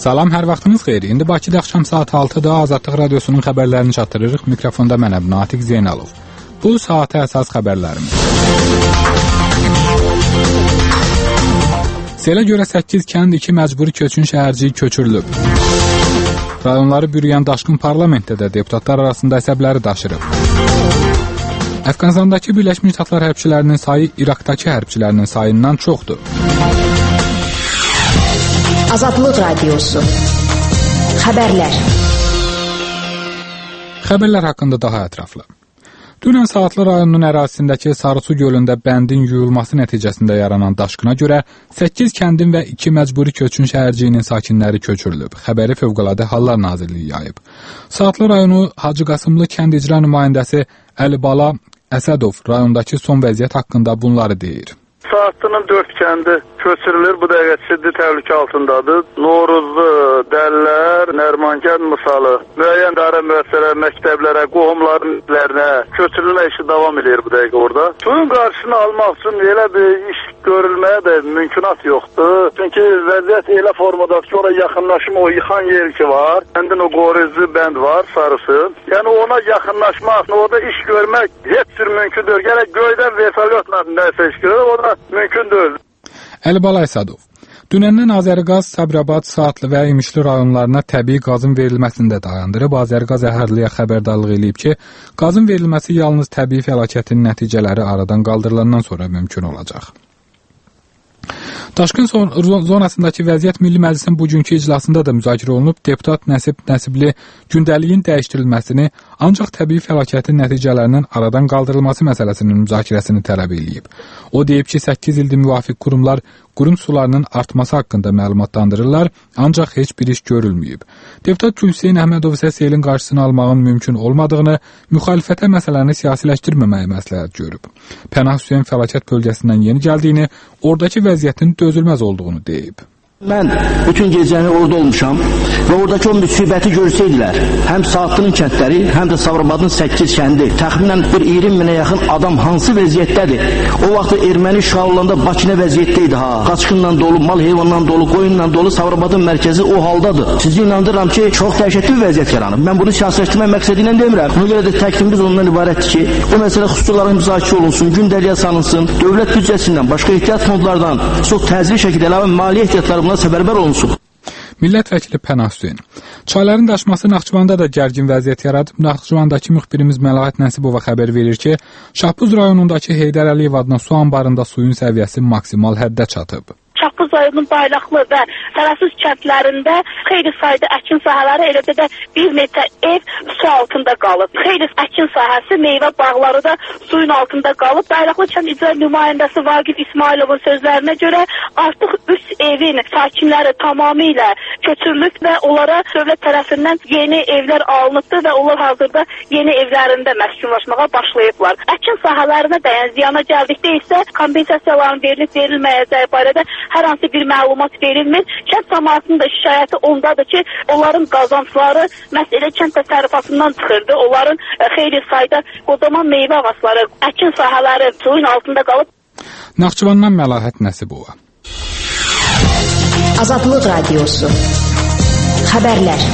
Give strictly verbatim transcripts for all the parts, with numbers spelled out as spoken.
Salam, hər vaxtınız xeyir. İndi Bakıda axşam saat altıda Azadlıq Radiosunun xəbərlərini çatdırırıq. Mikrofonda mənəm, Natiq Zeynalov. Bu saata əsas xəbərlərimiz. Selə görə səkkiz kənd, iki məcburi köçün şəhərciyi köçürülüb. Rayonları bürüyən daşqın parlamentdə də deputatlar arasında əsəbləri daşırıb. Əfqanistandakı Birləşmiş Ştatlar hərbçilərinin sayı İraqdakı hərbçilərinin sayından çoxdur. Azadlıq Radiosu. Xəbərlər. Xəbərlər haqqında daha ətraflı. Dünən Saatlı rayonunun ərazisindəki Sarısu gölündə bəndin yuyulması nəticəsində yaranan daşqına görə səkkiz kəndin və iki məcburi köçün şəhərciyinin sakinləri köçürülüb. Xəbəri Fövqəladə Hallar Nazirliyi yayıb. Saatlı rayonu Hacı Qasımlı kənd icra nümayəndəsi Əlibala Əsədov rayondakı son vəziyyət haqqında bunları deyir. Saatlının dörd kəndi köçürülür, bu dəqiqə ciddi təhlükə altındadır. Noruzlu, Dəllər, Nərmangənd misalı, müəyyən idarə müəssisələrə, məktəblərə, qohumların evlərinə köçürülmə işi davam edir bu dəqiqə orada. Suyun qarşısını almaq üçün elə bir iş görülməyə də mümkünat yoxdur. Çünki vəziyyət elə formadadır ki, oraya yaxınlaşma o yıxan yer ki var, kəndin o qoruzlu bənd var, sarısı. Yəni ona yaxınlaşmaq, orada iş görmək heç bir mümkündür. Gələk göydən vertolyotla nəsə iş görür, o da mümkün deyil. Əlibala Əsədov. Dünəndən Azərqaz, Sabirabad, Saatlı və İmişli rayonlarına təbii qazın verilməsini də dayandırıb. Azərqaz Əhərliyə xəbərdarlıq eləyib ki, qazın verilməsi yalnız təbii fəlakətin nəticələri aradan qaldırılandan sonra mümkün olacaq. Daşqın zonasındakı vəziyyət Milli Məclisin bugünkü iclasında da müzakirə olunub. Deputat Nəsib Nəsibli gündəliyin dəyişdirilməsini, ancaq təbii fəlakətin nəticələrinin aradan qaldırılması məsələsinin müzakirəsini tələb edib. O deyib ki, səkkiz ildir müvafiq qurumlar qurun sularının artması haqqında məlumatlandırırlar, ancaq heç bir iş görülməyib. Deputat Gülhüseyn Əhmədov isə selin qarşısını almağın mümkün olmadığını, müxalifətə məsələni siyasiləşdirməməyi məsləhət görüb. Pənah Hüseyn fəlakət bölgəsindən yeni gəldiyini, oradakı vəziyyətin dözülməz olduğunu deyib. Mən bütün gecəni orada olmuşam və oradakı o müsibəti görsəydilər, həm Saatlının kəndləri, həm də Sabirabadın səkkiz kəndi, təxminən bir iyirmi minə yaxın adam hansı vəziyyətdədir? O vaxt erməni işğal olanda Bakı nə vəziyyətdəydi ha? Qaçqınla dolu, mal heyvanla dolu, qoyunla dolu, Sabirabadın mərkəzi o haldadır. Sizi inandırıram ki, çox dəhşətli bir vəziyyət yaranıb. Mən bunu siyasiləşdirmək məqsədi ilə demirəm. Ona görə də təklifimiz ondan ibarətdir ki, bu məsələ xüsusi olaraq müzakirə olunsun, gündəliyə salınsın, dövlət büdcəsindən, başqa ehtiyat fondlardan çox təcili şəkildə əlavə maliyyə ehtiyatlarından səbərbər olunsun. Millət vəkili Pənah Hüseyn. Çayların daşması Naxçıvanda da gərgin vəziyyət yaradıb. Naxçıvandakı müxbirimiz Məlahət Nəsibova xəbər verir ki, Şahbuz rayonundakı Heydər Əliyev adına su anbarında suyun səviyyəsi maksimal həddə çatıb. Şahbuz rayonunun Baylaqlı və Tərəsus kəndlərində xeyli sayda əkin sahələri, eləcə də bir neçə ev su altında qalıb. Xeyli əkin sahəsi, meyvə bağları da suyun altında qalıb. Baylaqlı kənd icra nümayəndəsi Vaqif İsmailovun sözlərinə görə artıq üç evin sakinləri tamamilə köçürülüb və onlara dövlət tərəfindən yeni evlər alınıbdır və onlar hazırda yeni evlərində məskunlaşmağa başlayıblar. Əkin sahələrinə dəyən ziyana gəldikdə isə kompensasiyaların verilib verilməyəcəyi barədə hər hansı bir məlumat verilmir. Kənd cəmiyyətinin də şikayəti ondadır ki, onların qazançları məhz elə kənd təsərrüfatından çıxırdı. Onların xeyli sayda qocaman meyvə ağacları, əkin sahələri suyun altında qalıb. Naxçıvandan Məlahət Nəsibova. Azadlıq Radiosu. Xəbərlər.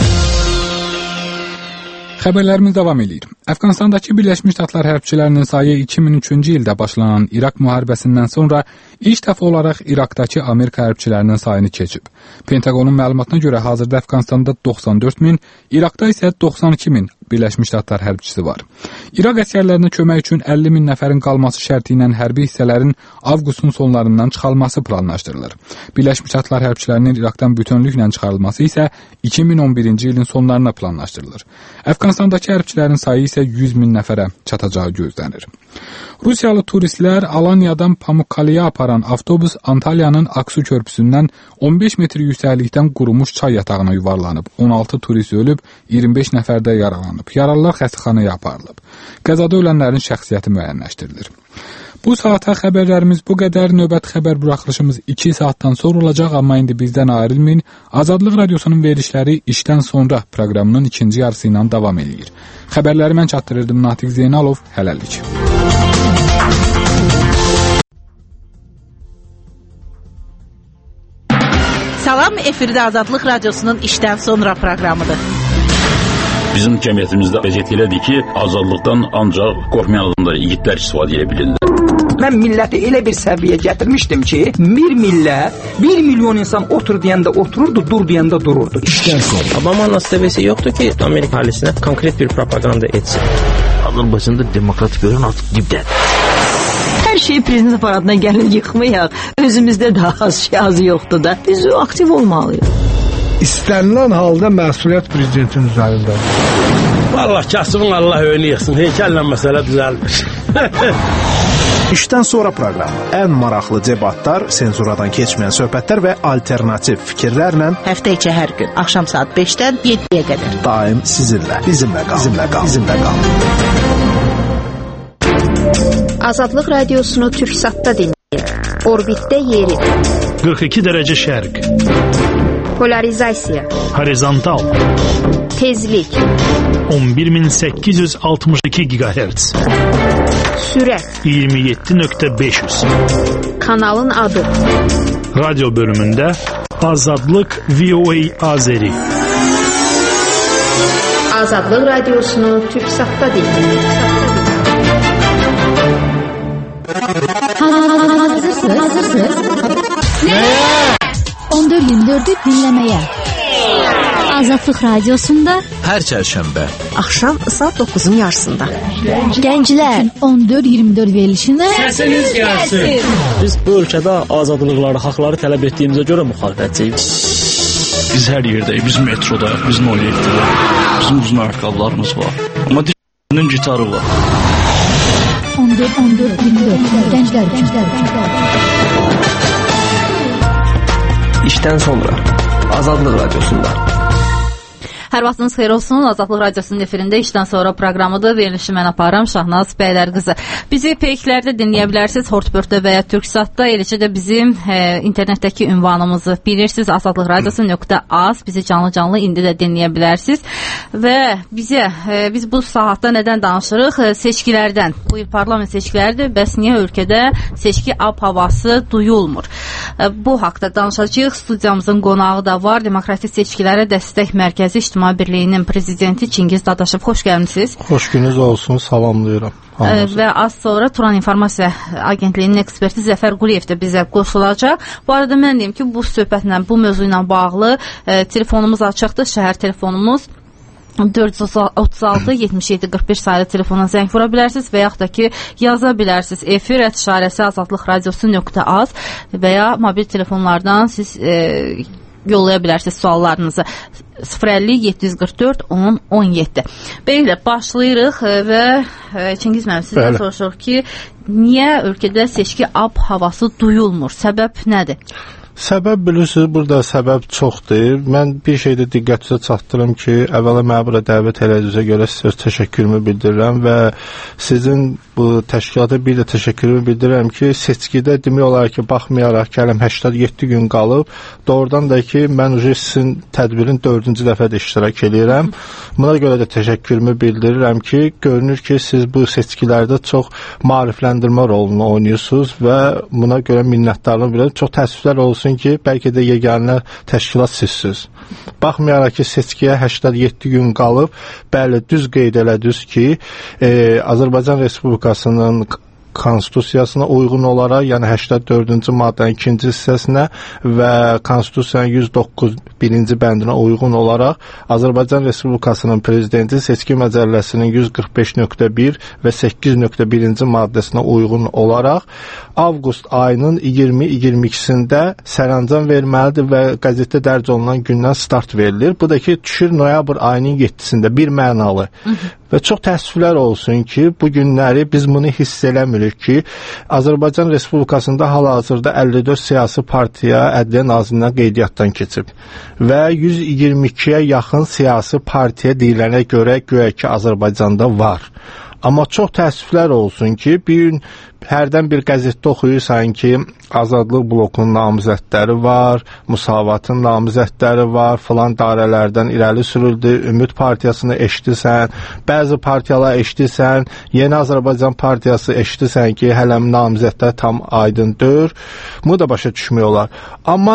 Xəbərlərimiz davam edir. Əfqanistandakı Birləşmiş Ştatlar hərbçilərinin sayı iki min üçüncü ildə başlanan İraq müharibəsindən sonra ilk dəfə olaraq İraqdakı Amerika hərbçilərinin sayını keçib. Pentagonun məlumatına görə hazırda Əfqanistanda doxsan dörd min, İraqda isə doxsan iki min Birləşmiş Ştatlar hərbçisi var. İraq əsgərlərinə kömək üçün əlli min nəfərin qalması şərti ilə hərbi hissələrin avqustun sonlarından çıxarılması planlaşdırılır. Birləşmiş Ştatlar hərbçilərinin İraqdan bütünlüklə çıxarılması isə iki min on birinci ilin sonlarına planlaşdırılır. Əfqanistandakı hərbçilərin sayı isə yüz min nəfərə çatacağı gözlənir. Rusiyalı turistlər Alaniyadan Pamukkaleyə aparan avtobus Antalyanın Aksu körpüsündən on beş metr yüksəklikdən qurumuş çay yatağına yuvarlanıb. on altı turist ölüb, iyirmi beş nəfər də yaralanıb. Yaralılar xəstəxanaya aparılıb. Qəzada ölənlərin şəxsiyyəti müəyyənləşdirilir. Bu saata xəbərlərimiz bu qədər. Növbəti xəbər buraxılışımız iki saatdan sonra olacaq, amma indi bizdən ayrılmayın. Azadlıq Radiosunun verilişləri işdən sonra proqramının ikinci yarısı ilə davam edir. Xəbərləri mən çatdırırdım, Natiq Zeynalov. Hələlik. Salam, efirdə Azadlıq Radiosunun işdən sonra proqramıdır. Bizim cəmiyyətimizdə vəziyyət elədir ki, azadlıqdan ancaq qorxmayan adamlar, igidlər istifadə edə bilirlər. Mən milləti elə bir səviyyə gətirmişdim ki, bir millət, bir milyon insan otur deyəndə otururdu, dur deyəndə dururdu. İşdən sonra. Obama'nın astabesi yoktu ki, Amerika halisine konkret bir propaganda etsin. Azərbaycanda demokratik görən artıq dibdədir. Hər şey prezident aparatına gəlin yıxmayaq. Özümüzdə daha az şey azı yoxdur da. Biz aktiv olmalıyıq. İstənilən halda məsuliyyət prezidentin üzərindədir. Vallahi kasımın Allah önü yıxsın. Heykəllə məsələ düzəlmiş. İşdən sonra proqramı. Ən maraqlı debatlar, senzuradan keçməyən söhbətlər və alternativ fikirlərlə həftə içi hər gün axşam saat beşdən yeddiyə qədər daim sizinlə. Bizimlə qal. Bizimlə qal. Bizimlə qal. Azadlıq Radiosunu Türksatda dinləyin. Orbitdə yeri. qırx iki dərəcə şərq. Polarizasiya. Horizontal. Tezlik. on bir min səkkiz yüz altmış iki gigahertz. Sürət. iyirmi yeddi nöqtə beş yüz. Kanalın adı. Radyo bölümündə Azadlıq V O A Azeri. Azadlıq Radiosunu Türksatda dinləyin. Hazırsınız? Hazırsınız? Nəyə? on dörd iyirmi dördü dinləməyə. Azadlıq Radiosunda hər çərşənbə axşam saat doqquzun yarısında. Gənclər on dörd iyirmi dörd verilişində səsiniz gəlsin. Biz bu ölkədə azadlıqları, haqları tələb etdiyimizə görə müxalifətçiyik. Biz hər yerdəyik, biz metroda, biz nol yeddidə, bizim uzun ayaqqabılarımız var. Amma dişinin gitarı var. on dörd on dörd iyirmi dörd Gənclər, gənclər, gənclər. İşdən sonra Azadlıq Radiosunda. Hər vaxtınız xeyir olsun. Azadlıq Radiosunun efirində işdən sonra proqramıdır. Verilişi mən aparam, Şahnaz Bəylər qızı. Bizi peyklərdə dinləyə bilərsiniz, Hortbörtdə və ya Türksatda. Eləcə də bizim e, internetdəki ünvanımızı bilirsiniz. Azadlıq Radiosu nöqtə az. Bizi canlı-canlı indi də dinləyə bilərsiniz. Və bizə, e, biz bu saatda nədən danışırıq? E, seçkilərdən. Bu il parlament seçkiləridir. Bəs niyə ölkədə seçki ab-havası duyulmur? E, bu haqda danışacağıq. Studiyamızın qonağı da var. Demokratik Seçkilərə Dəstək Mərkəzi İctimai Birliyinin prezidenti Çingiz Dadaşov, xoş gəlmisiniz. Xoş gününüz olsun, salamlayıram. Ee, və az sonra Turan İnformasiya Agentliyinin eksperti Zəfər Quliyev də bizə qoşulacaq. Bu arada mən deyim ki, bu söhbətlə, bu mövzu ilə bağlı e, telefonumuz açıqdır, şəhər telefonumuz dörd yüz otuz altı yetmiş yeddi qırx beş sayılı telefona zəng vura bilərsiniz və yaxud da ki, yaza bilərsiniz. Efir ət işarəsi azadlıq radiosu nöqtə az və ya mobil telefonlardan siz e, yollaya bilərsiniz suallarınızı. sıfır əlli yeddi yüz qırx dörd on on yeddi. Belə başlayırıq və Çingiz müəllim sizdən soruşuruq ki, niyə ölkədə seçki ab-havası duyulmur? Səbəb nədir? Səbəb bilirsiniz, burada səbəb çoxdur. Mən bir şeydə diqqətinizə çatdırım ki, əvvəla mənə bura dəvət elədiyinizə görə sizə təşəkkürümü bildirirəm və sizin bu təşkilata bir də təşəkkürümü bildirirəm ki, seçkidə demək olar ki, baxmayaraq gələm səksən yeddi gün qalıb, doğrudan da ki, mən uca sizin tədbirin dördüncü dəfə də iştirak edirəm. Buna görə də təşəkkürümü bildirirəm ki, görünür ki, siz bu seçkilərdə çox maarifləndirmə rolunu oynayırsınız və buna görə minnətdarlığımı bildirirəm. Çox təəssüflər olsun ki, bəlkə də yeganə təşkilat sizsiniz. Baxmayaraq ki, seçkiyə səksən yeddi gün qalıb, bəli, düz qeyd elədiniz ki, e, Azərbaycan Respublikasının Konstitusiyasına uyğun olaraq, yəni səksən dördüncü maddənin ikinci hissəsinə və Konstitusiyanın yüz doqquz birinci bəndinə uyğun olaraq Azərbaycan Respublikasının prezidenti seçki məcəlləsinin yüz qırx beş nöqtə bir və səkkiz nöqtə birinci maddəsinə uyğun olaraq avqust ayının iyirmi iyirmi ikisində sərəncam verməlidir və qəzetdə dərc olunan gündən start verilir. Bu da ki, düşür noyabr ayının yeddisində bir mənalı. Hı -hı. Və çox təəssüflər olsun ki, bu günləri biz bunu hiss eləmirik ki, Azərbaycan Respublikasında hal-hazırda əlli dörd siyasi partiya Ədliyyə Nazirliyindən qeydiyyatdan keçib və yüz iyirmi ikiyə yaxın siyasi partiya deyilənə görə güya ki, Azərbaycanda var. Amma çox təəssüflər olsun ki, bir gün hərdən bir qəzetdə oxuyursan ki, Azadlıq blokunun namizədləri var, Müsavatın namizədləri var, filan dairələrdən irəli sürüldü, Ümid partiyasını eşidirsən, bəzi partiyalar eşidirsən, Yeni Azərbaycan partiyası eşidirsən ki, hələm namizədlər tam aydın deyil, bunu da başa düşmək olar. Amma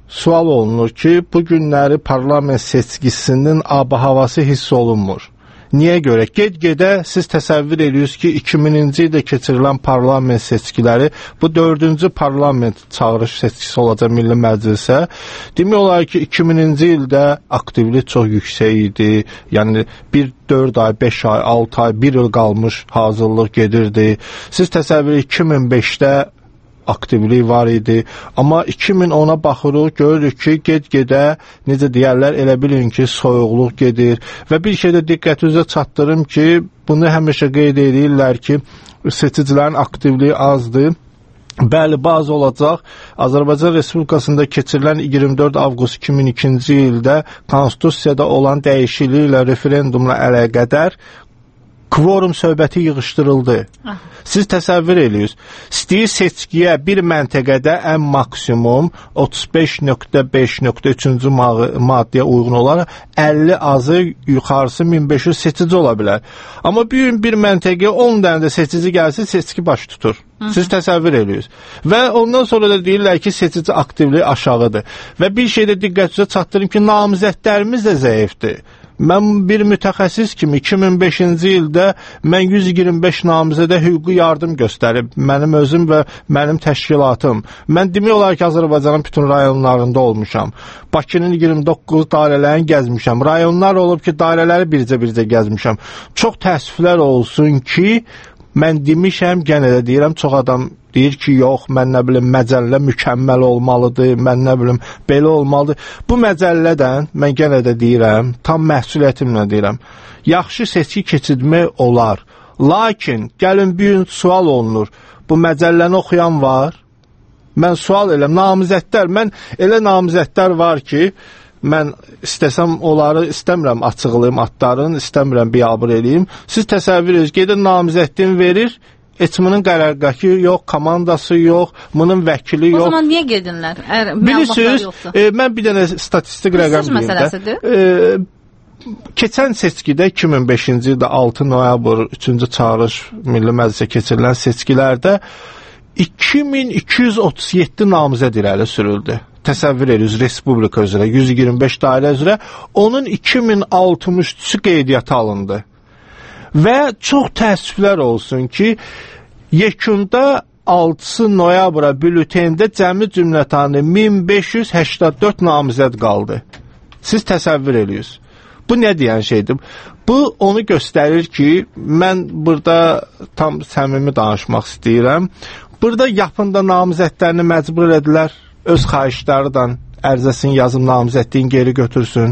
sual olunur ki, bu günləri parlament seçkisinin ab-havası hiss olunmur. Niyə görə? Ged-gedə siz təsəvvür edirsiniz ki, iki mininci ildə keçirilən parlament seçkiləri, bu dördüncü parlament çağırış seçkisi olacaq Milli Məclisə. Demək olar ki, iki mininci ildə aktivlik çox yüksək idi. Yəni, bir dörd ay, beş ay, altı ay, bir il qalmış hazırlıq gedirdi. Siz təsəvvür iki min beşdə aktivlik var idi. Amma iki min ona baxırıq, görürük ki, ged-gedə, necə deyərlər, elə bilin ki, soyuqluq gedir. Və bir şey də diqqətinizə çatdırım ki, bunu həmişə qeyd edirlər ki, seçicilərin aktivliyi azdır. Bəli, bazı olacaq. Azərbaycan Respublikasında keçirilən iyirmi dörd avqust iki min ikinci ildə Konstitusiyada olan dəyişikliklə referendumla əlaqədar kvorum söhbəti yığışdırıldı. Ah. Siz təsəvvür edirsiniz. İstəyir seçkiyə bir məntəqədə ən maksimum otuz beş nöqtə beş nöqtə üçüncü maddəyə uyğun olaraq əlli azı, yuxarısı min beş yüz seçici ola bilər. Amma bir gün bir məntəqəyə on dənə də seçici gəlsin, seçki baş tutur. Hı-hı. Siz təsəvvür edirsiniz. Və ondan sonra da deyirlər ki, seçici aktivliyi aşağıdır. Və bir şey də diqqətinizə çatdırım ki, namizədlərimiz də zəifdir. Mən bir mütəxəssis kimi iki min beşinci ildə mən yüz iyirmi beş namizədə hüquqi yardım göstərib, mənim özüm və mənim təşkilatım. Mən demək olar ki, Azərbaycanın bütün rayonlarında olmuşam. Bakının iyirmi doqquz dairələrini gəzmişəm. Rayonlar olub ki, dairələri bircə-bircə gəzmişəm. Çox təəssüflər olsun ki, mən demişəm, genə də deyirəm, çox adam deyir ki, yox, mən nə bilim, məcəllə mükəmməl olmalıdır, mən nə bilim, belə olmalıdır. Bu məcəllədən, mən genə də deyirəm, tam məsuliyyətimlə deyirəm, yaxşı seçki keçirmək olar. Lakin, gəlin bir gün sual olunur, bu məcəlləni oxuyan var? Mən sual eləm, namizədlər, mən elə namizədlər var ki, mən istəsəm onları istəmirəm açıqlayım adların, istəmirəm biabır eləyim. Siz təsəvvür edirsiniz, gedir namizədliyin verir, etminin qərargahı yox, komandası yox, bunun vəkili yox. O zaman niyə gedinlər? Əgər bilirsiniz, e, mən bir dənə statistik rəqəm deyim də. E, keçən seçkidə iki min beşinci ildə altı noyabr üçüncü çağırış Milli Məclisə keçirilən seçkilərdə iki min iki yüz otuz yeddi namizəd irəli sürüldü. Təsəvvür edirsiniz, Respublika üzrə, yüz iyirmi beş dairə üzrə, onun iki min altmış üçü qeydiyyata alındı. Və çox təəssüflər olsun ki, yekunda altısı noyabra bülletində cəmi cümlətanı min beş yüz səksən dörd namizəd qaldı. Siz təsəvvür edirsiniz. Bu nə deyən şeydir? Bu onu göstərir ki, mən burada tam səmimi danışmaq istəyirəm. Burada yapında namizədlərini məcbur edilər, öz xahişlərdən ərizəsini yazım namizədliyin geri götürsün.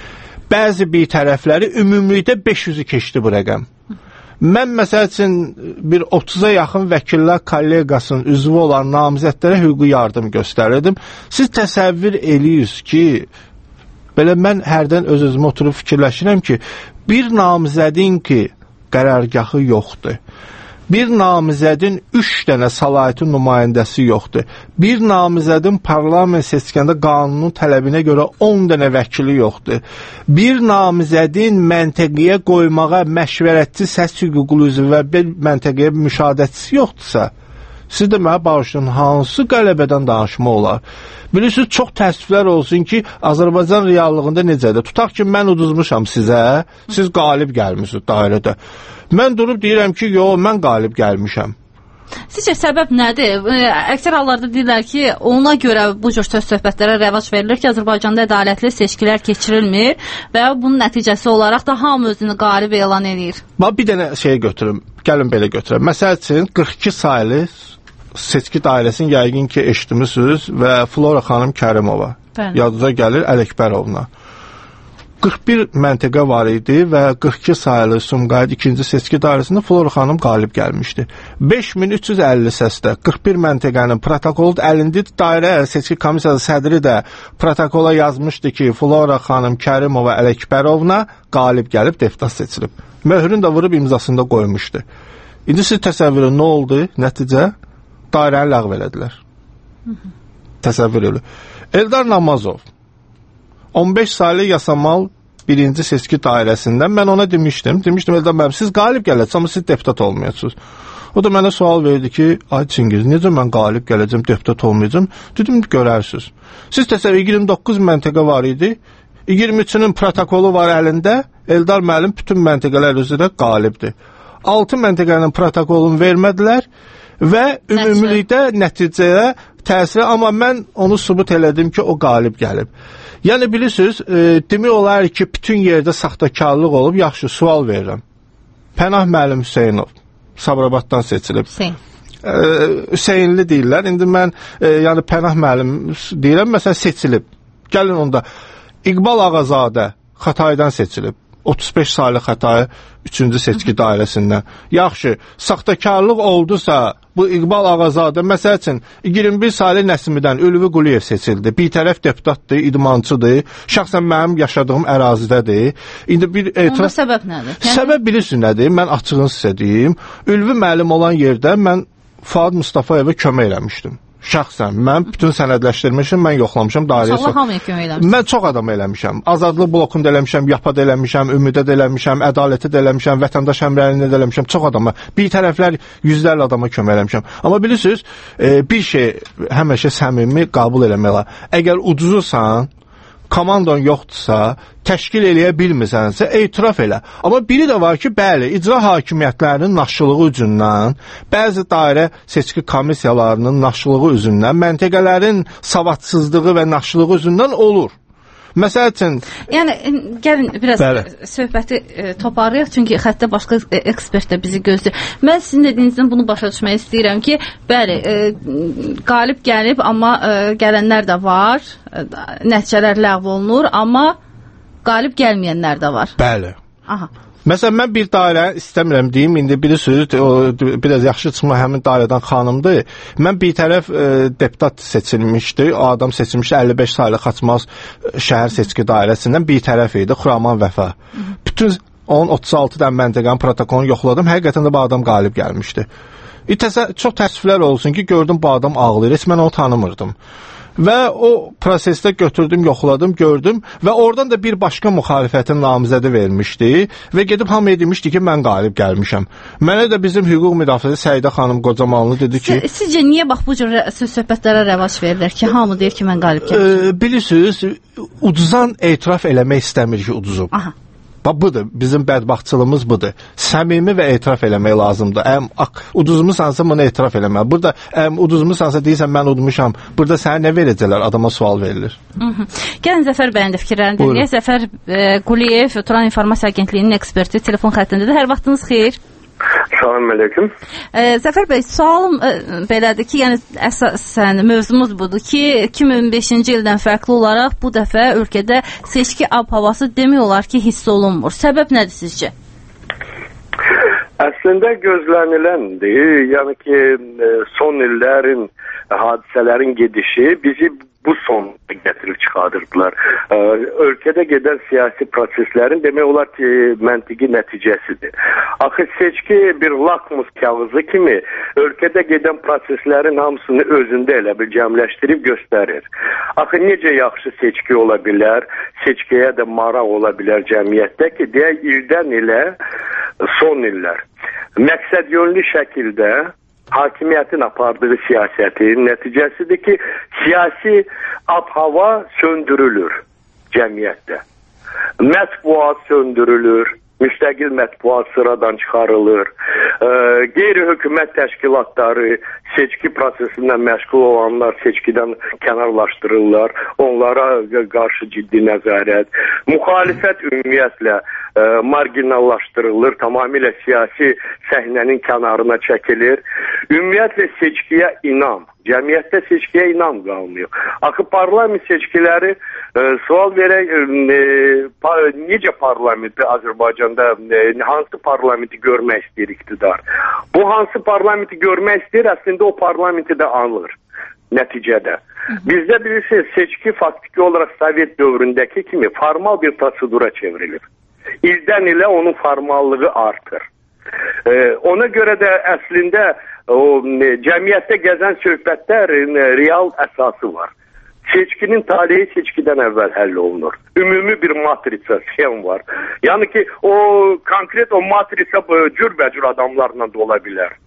Bəzi bir tərəfləri ümumlikdə beş yüzü keçdi bu rəqəm. Mən məsəl üçün bir otuza yaxın vəkillər kolleqasının üzvü olan namizədlərə hüquqi yardım göstərirdim. Siz təsəvvür edirsiniz ki, belə mən hərdən öz-özümə oturub fikirləşirəm ki, bir namizədin ki, qərargahı yoxdur. Bir namizədin üç dənə səlahiyyəti nümayəndəsi yoxdur. Bir namizədin parlament seçkəndə qanunun tələbinə görə on dənə vəkili yoxdur. Bir namizədin məntəqəyə qoymağa məşvərətçi səs hüquqlu üzvü və bir məntəqəyə müşahidəçisi yoxdursa, siz də mənə bağışlayın, hansı qələbədən danışma olar? Bilirsiniz, çox təəssüflər olsun ki, Azərbaycan reallığında necədir? Tutaq ki, mən uduzmuşam sizə, siz qalib gəlmişsiniz dairədə. Mən durub deyirəm ki, yox, mən qalib gəlmişəm. Sizcə səbəb nədir? Əksər hallarda deyirlər ki, ona görə bu cür söz söhbətlərə rəvac verilir ki, Azərbaycanda ədalətli seçkilər keçirilmir və bunun nəticəsi olaraq da hamı özünü qalib elan edir. Bir dənə şey götürüm, gəlin belə götürəm. Məsəl üçün, qırx iki saylı seçki dairəsini yəqin ki, eşitmişsiniz və Flora xanım Kərimova, yadınıza gəlir, Ələkbərovna. qırx bir məntəqə var idi və qırx iki sayılı Sumqayıt ikinci seçki dairəsində Flora xanım qalib gəlmişdi. beş min üç yüz əlli səsdə qırx bir məntəqənin protokolu əlində dairə seçki komissiyası sədri də protokola yazmışdı ki, Flora xanım Kərimova Ələkbərovna qalib gəlib deputat seçilib. Möhrün də vurub imzasında qoymuşdu. İndi siz təsəvvürün nə oldu? Nəticə dairəni ləğv elədilər. Təsəvvür edin. Eldar Namazov on beş saylı Yasamal birinci seçki dairəsindən mən ona demişdim. Demişdim, Eldar müəllim, siz qalib gələcəksiniz, amma siz deputat olmayacaqsınız. O da mənə sual verdi ki, ay Çingiz, necə mən qalib gələcəm, deputat olmayacam? Dedim, görərsiniz. Siz təsəvvür, iyirmi doqquz məntəqə var idi. iyirmi üçünün protokolu var əlində. Eldar müəllim bütün məntəqələr üzrə qalibdir. altı məntəqənin protokolunu vermədilər və ümumilikdə nəticəyə təsiri, amma mən onu sübut elədim ki, o qalib gəlib. Yəni bilirsiniz, e, demək olar ki, bütün yerdə saxtakarlıq olub, yaxşı sual verirəm. Pənah müəllim Hüseynov Sabirabaddan seçilib. Hüseyn. E, Hüseynli deyirlər. İndi mən e, yəni Pənah müəllim deyirəm, məsələn seçilib. Gəlin onda İqbal Ağazadə Xataydan seçilib. otuz beş saylı Xatay üçüncü seçki dairəsindən. Yaxşı, saxtakarlıq oldusa, bu İqbal Ağazadə məsəl üçün iyirmi bir saylı Nəsimidən Ülvi Quliyev seçildi. Bir tərəf deputatdır, idmançıdır. Şəxsən mənim yaşadığım ərazidədir. İndi bir etiraf... Onda səbəb nədir? Yəni... Səbəb bilirsiniz nədir? Mən açığını sizə deyim. Ülvi müəllim olan yerdə mən Fuad Mustafayeva kömək eləmişdim. Şəxsən, mən bütün sənədləşdirmişim, mən yoxlamışam, dairəyə... İnşallah hamıya kömək eləmişəm. Mən çox adam eləmişəm. Azadlıq blokunda eləmişəm, Yapad eləmişəm, Ümidə də eləmişəm, Ədalətə də eləmişəm, Vətəndaş Əmrəliyində də eləmişəm, çox adama. Bir tərəflər yüzlərlə adama kömək eləmişəm. Amma bilirsiniz, e, bir şey həmişə səmimi qəbul eləmək olar. Əgər ucuzursan, komandan yoxdursa, təşkil eləyə bilmirsənsə, etiraf elə. Amma biri də var ki, bəli, icra hakimiyyətlərinin naşılığı üzündən, bəzi dairə seçki komissiyalarının naşılığı üzündən, məntəqələrin savadsızlığı və naşılığı üzündən olur. Məsəl üçün... Yəni, gəlin biraz Bəli. söhbəti e, toparlayaq, çünki xəttə başqa e, ekspert də bizi gözləyir. Mən sizin dediyinizdən bunu başa düşmək istəyirəm ki, bəli, e, qalib gəlib, amma e, gələnlər də var, e, nəticələr ləğv olunur, amma qalib gəlməyənlər də var. Bəli. Aha. Məsələn, mən bir dairə istəmirəm deyim, indi bilirsiniz, o biraz yaxşı çıxma həmin dairədən xanımdır. Mən bir tərəf e, deputat seçilmişdi, o adam seçilmişdi əlli beş saylı Xaçmaz şəhər seçki dairəsindən, bir tərəf idi, Xuraman Vəfa. Hı -hı. Bütün on otuz altı dən məntəqənin protokolunu yoxladım, həqiqətən də bu adam qalib gəlmişdi. E, təsə, çox təəssüflər olsun ki, gördüm bu adam ağlayır, heç mən onu tanımırdım. Və o prosesdə götürdüm, yoxladım, gördüm və oradan da bir başqa müxalifətin namizədi vermişdi və gedib hamıya demişdi ki, mən qalib gəlmişəm. Mənə də bizim hüquq müdafiəsi Səidə xanım Qocamanlı dedi ki... Sizcə niyə bax bu cür söhbətlərə rəvac verirlər ki, hamı deyir ki, mən qalib gəlmişəm? E, bilirsiniz, ucuzan etiraf eləmək istəmir ki, uduzub. Aha. Budur, bizim bədbaxtçılığımız budur. Səmimi və etiraf eləmək lazımdır. Əm uduzmusansa bunu etiraf eləmək. Burada əm uduzmusansa deyirsən mən udmuşam. Burada sənə nə verəcəklər? Adama sual verilir. Hı -hı. Gəlin Zəfər bəyin də fikirlərini dinləyək. Zəfər e, Quliyev, Turan İnformasiya Agentliyinin eksperti telefon xəttindədir. Hər vaxtınız xeyir. Salam əleykum. E, Zəfər bəy, sualım e, belədir ki, yəni əsasən mövzumuz budur ki, iki min beşinci ildən fərqli olaraq bu dəfə ölkədə seçki ab-havası demək olar ki, hiss olunmur. Səbəb nədir sizcə? Əslində gözləniləndir. Yəni ki, son illərin hadisələrin gedişi bizi bu son gətirib çıxardırdılar. Ölkədə gedən siyasi proseslərin demək olar ki, məntiqi nəticəsidir. Axı seçki bir lakmus kağızı kimi ölkədə gedən proseslərin hamısını özündə elə bir cəmləşdirib göstərir. Axı necə yaxşı seçki ola bilər, seçkiyə də maraq ola bilər cəmiyyətdə ki, deyək ildən ilə son illər məqsəd yönlü şəkildə hakimiyyətin apardığı siyasətin nəticəsidir ki, siyasi ab-hava söndürülür cəmiyyətdə. Mətbuat söndürülür, müstəqil mətbuat sıradan çıxarılır, e, qeyri-hökumət təşkilatları, seçki prosesindən məşğul olanlar seçkidən kənarlaşdırırlar, onlara qarşı ciddi nəzarət, müxalifət ümumiyyətlə e, marginallaşdırılır, tamamilə siyasi səhnənin kənarına çəkilir, ümumiyyətlə seçkiyə inam, cəmiyyətdə seçkiyə inam qalmıyor. Axı parlament seçkiləri e, sual verək, e, pa, necə parlamenti Azərbaycanda, e, hansı parlamenti görmək istəyir iqtidar? Bu hansı parlamenti görmək istəyir, əslində o parlamenti də alır nəticədə. Bizdə bilirsiniz, seçki faktiki olaraq Sovet dövründəki kimi formal bir prosedura çevrilir. İldən ilə onun formallığı artır. E, ona görə də əslində o e, cəmiyyətdə gəzən söhbətlərin e, real əsası var. Seçkinin taleyi seçkidən əvvəl həll olunur. Ümumi bir matrisa, sxem var. Yəni ki, o konkret o matrisa cürbəcür adamlarla da ola bilər.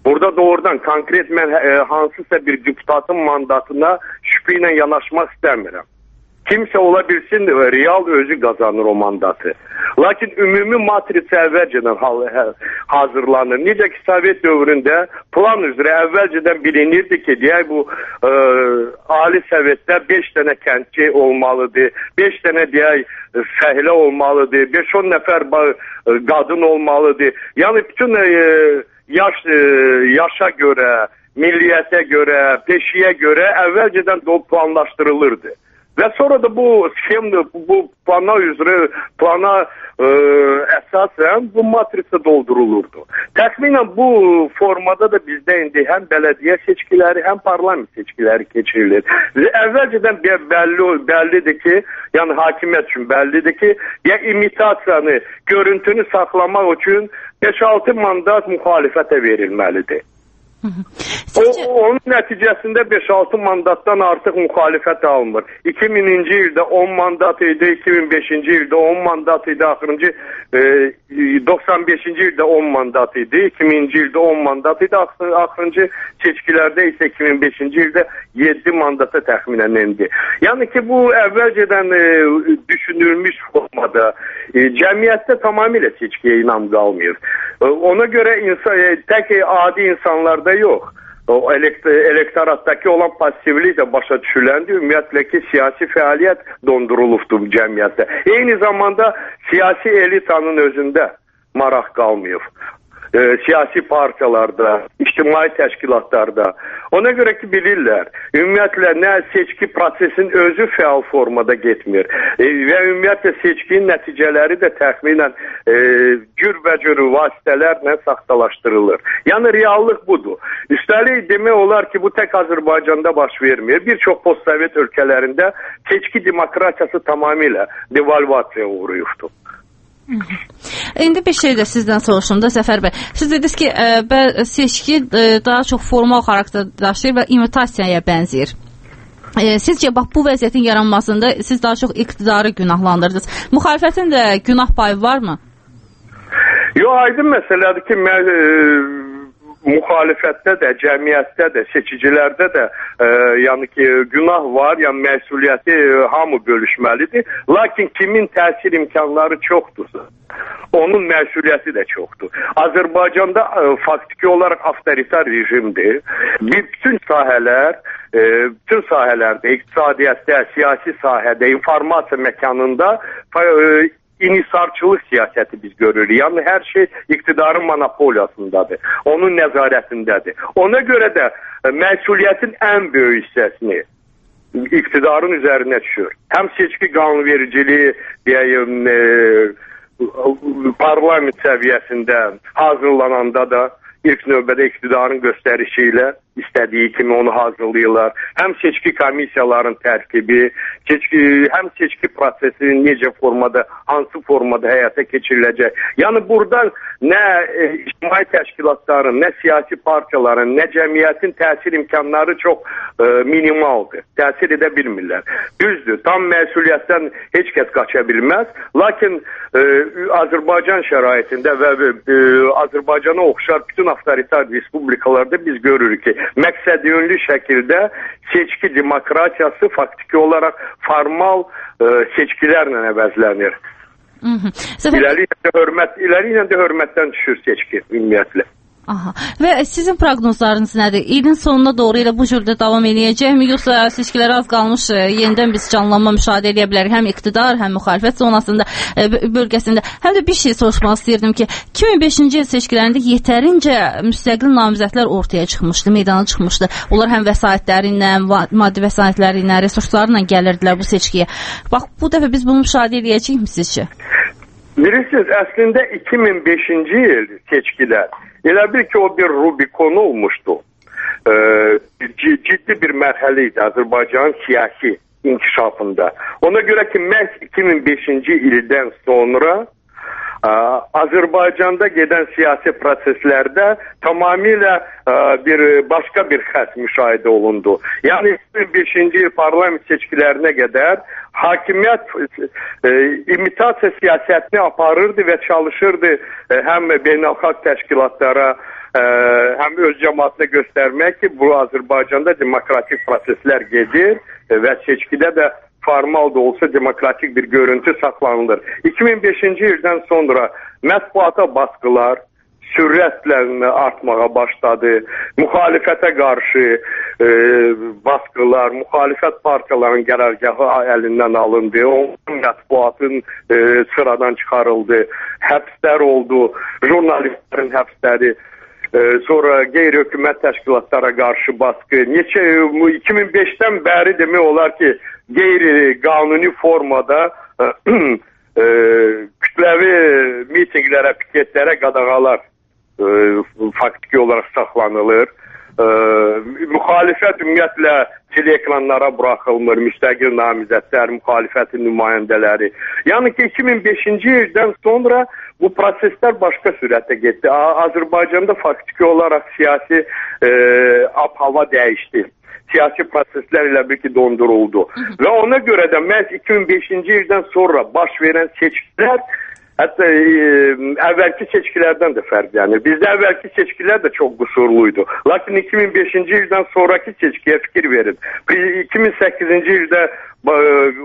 Burada doğrudan konkret mən e, hansısa bir deputatın mandatına şübhə ilə yanaşmaq istəmirəm. Kimsə ola bilsin, real özü qazanır o mandatı. Lakin ümumi matrisi əvvəlcədən hazırlanır. Necə ki, Sovet dövründə plan üzrə əvvəlcədən bilinirdi ki, deyək bu e, Ali Sovetdə beş dənə kəndçi olmalıdır, beş dənə deyək fəhlə olmalıdır, beş on nəfər qadın olmalıdır. Yəni bütün e, yaş, e, yaşa görə, milliyyətə görə, peşiyə görə əvvəlcədən planlaşdırılırdı. Və sonra da bu sxem, bu plana üzrə, plana e, əsasən bu matrisa doldurulurdu. Təxminən bu formada da bizdə indi həm bələdiyyə seçkiləri, həm parlament seçkiləri keçirilir. Əvvəlcədən bəlli, bəllidir ki, yəni hakimiyyət üçün bəllidir ki, ya imitasiyanı, görüntünü saxlamaq üçün beş altı mandat müxalifətə verilməlidir. O, onun nəticəsində beş altı mandatdan artıq müxalifət almır. iki mininci ildə on mandat idi, iki min beşinci ildə on mandat idi, axırıncı e, doxsan beşinci ildə on mandat idi, iki mininci ildə on mandat idi, axırıncı seçkilərdə isə iki min beşinci ildə yeddi mandata təxminən indi. Yəni ki, bu əvvəlcədən e, düşünülmüş formada e, cəmiyyətdə tamamilə seçkiyə inam qalmır. E, ona görə insan, e, tək adi insanlarda yox. O elektoratdakı olan passivlik də başa düşüləndir. Ümumiyyətlə ki, siyasi fəaliyyət dondurulubdur cəmiyyətdə. Eyni zamanda siyasi elitanın özündə maraq qalmıyor. E, siyasi partiyalarda, ictimai təşkilatlarda. Ona görə ki, bilirlər, ümumiyyətlə nə seçki prosesin özü fəal formada getmir e, və ümumiyyətlə seçkinin nəticələri də təxminən e, cürbəcür vasitələrlə saxtalaşdırılır. Yəni, reallıq budur. Üstəlik demək olar ki, bu tək Azərbaycanda baş vermir. Bir çox postsovet ölkələrində seçki demokratiyası tamamilə devalvasiyaya uğrayıbdır. İndi bir şey də sizdən soruşum da Zəfər bəy. Siz dediniz ki, ə, seçki ə, daha çox formal xarakter daşıyır və imitasiyaya bənzəyir. E, sizcə bax bu vəziyyətin yaranmasında siz daha çox iqtidarı günahlandırdınız. Müxalifətin də günah payı varmı? Yox, aydın məsələdir ki, mən e, müxalifətdə də, cəmiyyətdə də, seçicilərdə də e, yəni ki, günah var, yəni məsuliyyəti e, hamı bölüşməlidir. Lakin kimin təsir imkanları çoxdursa, onun məsuliyyəti də çoxdur. Azərbaycanda e, faktiki olaraq avtoritar rejimdir. Bütün sahələr, e, bütün sahələrdə, iqtisadiyyatda, siyasi sahədə, informasiya məkanında e, İnisarçılıq siyasəti biz görürük. Yəni, hər şey iqtidarın monopoliyasındadır. Onun nəzarətindədir. Ona görə də məsuliyyətin ən böyük hissəsini iqtidarın üzərinə düşür. Həm seçki qanunvericiliyi, deyəyim, e, parlament səviyyəsində hazırlananda da ilk növbədə iqtidarın göstərişi ilə istədiyi kimi onu hazırlayırlar. Həm seçki komissiyaların tərkibi, seçki, həm seçki prosesinin necə formada, hansı formada həyata keçiriləcək. Yəni buradan nə e, ictimai təşkilatların, nə siyasi partiyaların, nə cəmiyyətin təsir imkanları çox e, minimaldır. Təsir edə bilmirlər. Düzdür, tam məsuliyyətdən heç kəs qaça bilməz. Lakin e, Azərbaycan şəraitində və e, Azərbaycana oxşar bütün avtoritar respublikalarda biz görürük ki, məqsədyönlü şəkildə seçki demokratiyası faktiki olaraq formal e, seçkilərlə əvəzlənir. İləliklə də hörmət, iləliklə də hörmətdən düşür seçki ümumiyyətlə. Aha. Və sizin proqnozlarınız nədir? İlin sonuna doğru ilə bu cürdə davam eləyəcəkmi, yoxsa seçkilərə az qalmış yenidən biz canlanma müşahidə edə bilərik həm iqtidar, həm müxalifət zonasında, bölgəsində. Həm də bir şey soruşmaq istəyirdim ki, iki min beşinci il seçkilərində yetərincə müstəqil namizədlər ortaya çıxmışdı, meydana çıxmışdı. Onlar həm vəsaitləri ilə, maddi vəsaitləri ilə, resursları ilə gəlirdilər bu seçkiyə. Bax, bu dəfə biz bunu müşahidə edəcəyikmi sizcə? Bilirsiniz, əslində iki min beşinci il seçkilər elə bil ki, o bir Rubikon olmuşdu. Ee, ciddi bir mərhələ idi Azərbaycanın siyasi inkişafında. Ona görə ki, məhz iki min beşinci ildən sonra Azərbaycanda gedən siyasi proseslərdə tamamilə bir başqa bir xətt müşahidə olundu. Yəni iki min beşinci il parlament seçkilərinə qədər hakimiyyət e, imitasiya siyasətini aparırdı və çalışırdı e, həm beynəlxalq təşkilatlara, e, həm öz cəmaatına göstərmək ki, bu Azərbaycanda demokratik proseslər gedir e, və seçkidə də formal da olsa demokratik bir görüntü saxlanılır. iki min beşinci ildən sonra mətbuata baskılar sürətlə artmağa başladı. Müxalifətə qarşı e, baskılar, müxalifət partiyaların qərargahı əlindən alındı. Onun mətbuatın e, sıradan çıxarıldı. Həbslər oldu, jurnalistlərin həbsləri. E, sonra qeyri-hökumət təşkilatlara qarşı baskı. Neçə, iki min beşdən bəri demək olar ki, qeyri-qanuni formada e, e, kütləvi mitinqlərə, piketlərə qadağalar E, faktiki olaraq saxlanılır. E, müxalifət ümumiyyətlə teleekranlara buraxılmır, müstəqil namizədlər, müxalifətin nümayəndələri. Yəni ki, iki min beşinci ildən sonra bu proseslər başqa sürətə getdi. Azərbaycanda faktiki olaraq siyasi e, ab-hava dəyişdi. Siyasi proseslər ilə bir ki donduruldu. Və ona görə də məhz iki min beşinci ildən sonra baş verən seçkilər hətta e, əvvəlki seçkilərdən də fərqlənir. Bizdə əvvəlki seçkilər də çox qüsurluydu. Lakin iki min beşinci ildən sonraki seçkiyə fikir verin. iki min səkkizinci ildə e,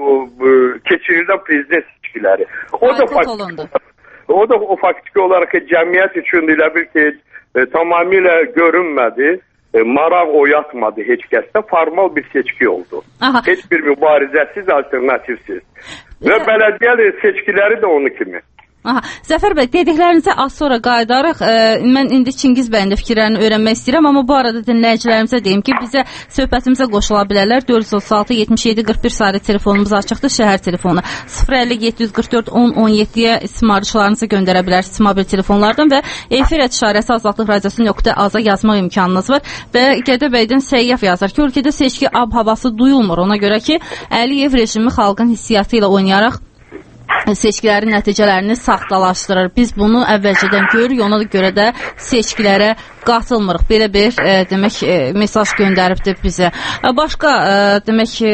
keçirilən prezident seçkiləri. O da faktiki, o da o faktiki olaraq ki, cəmiyyət üçün elə bir ki, e, tamamilə görünmədi. E, maraq oyatmadı heç kəsdə. Formal bir seçki oldu. Aha. Heç bir mübarizəsiz, alternativsiz. Və bələdiyyə seçkiləri də onu kimi. Aha, Zəfər bəy, dediklərinizə az sonra qayıdarıq. E, mən indi Çingiz bəyin də fikirlərini öyrənmək istəyirəm, amma bu arada dinləyicilərimizə deyim ki, bizə söhbətimizə qoşula bilərlər. dörd yüz otuz altı yetmiş yeddi qırx bir saylı telefonumuz açıqdır, şəhər telefonu. sıfır əlli yeddi yüz qırx dörd on on yeddiyə simarişlarınızı göndərə bilərsiniz mobil telefonlardan və efir ətişarəsi azadlıq radiosu nöqtə az-a yazmaq imkanınız var. Və Gədə bəydən Səyyaf yazar ki, ölkədə seçki ab-havası duyulmur. Ona görə ki, Əliyev rejimi xalqın hissiyatı ilə oynayaraq seçkilərin nəticələrini saxtalaşdırır. Biz bunu əvvəlcədən görürük, ona görə də seçkilərə qatılmırıq. Belə bir e, demək e, mesaj göndəribdir bizə. Başqa e, demək e,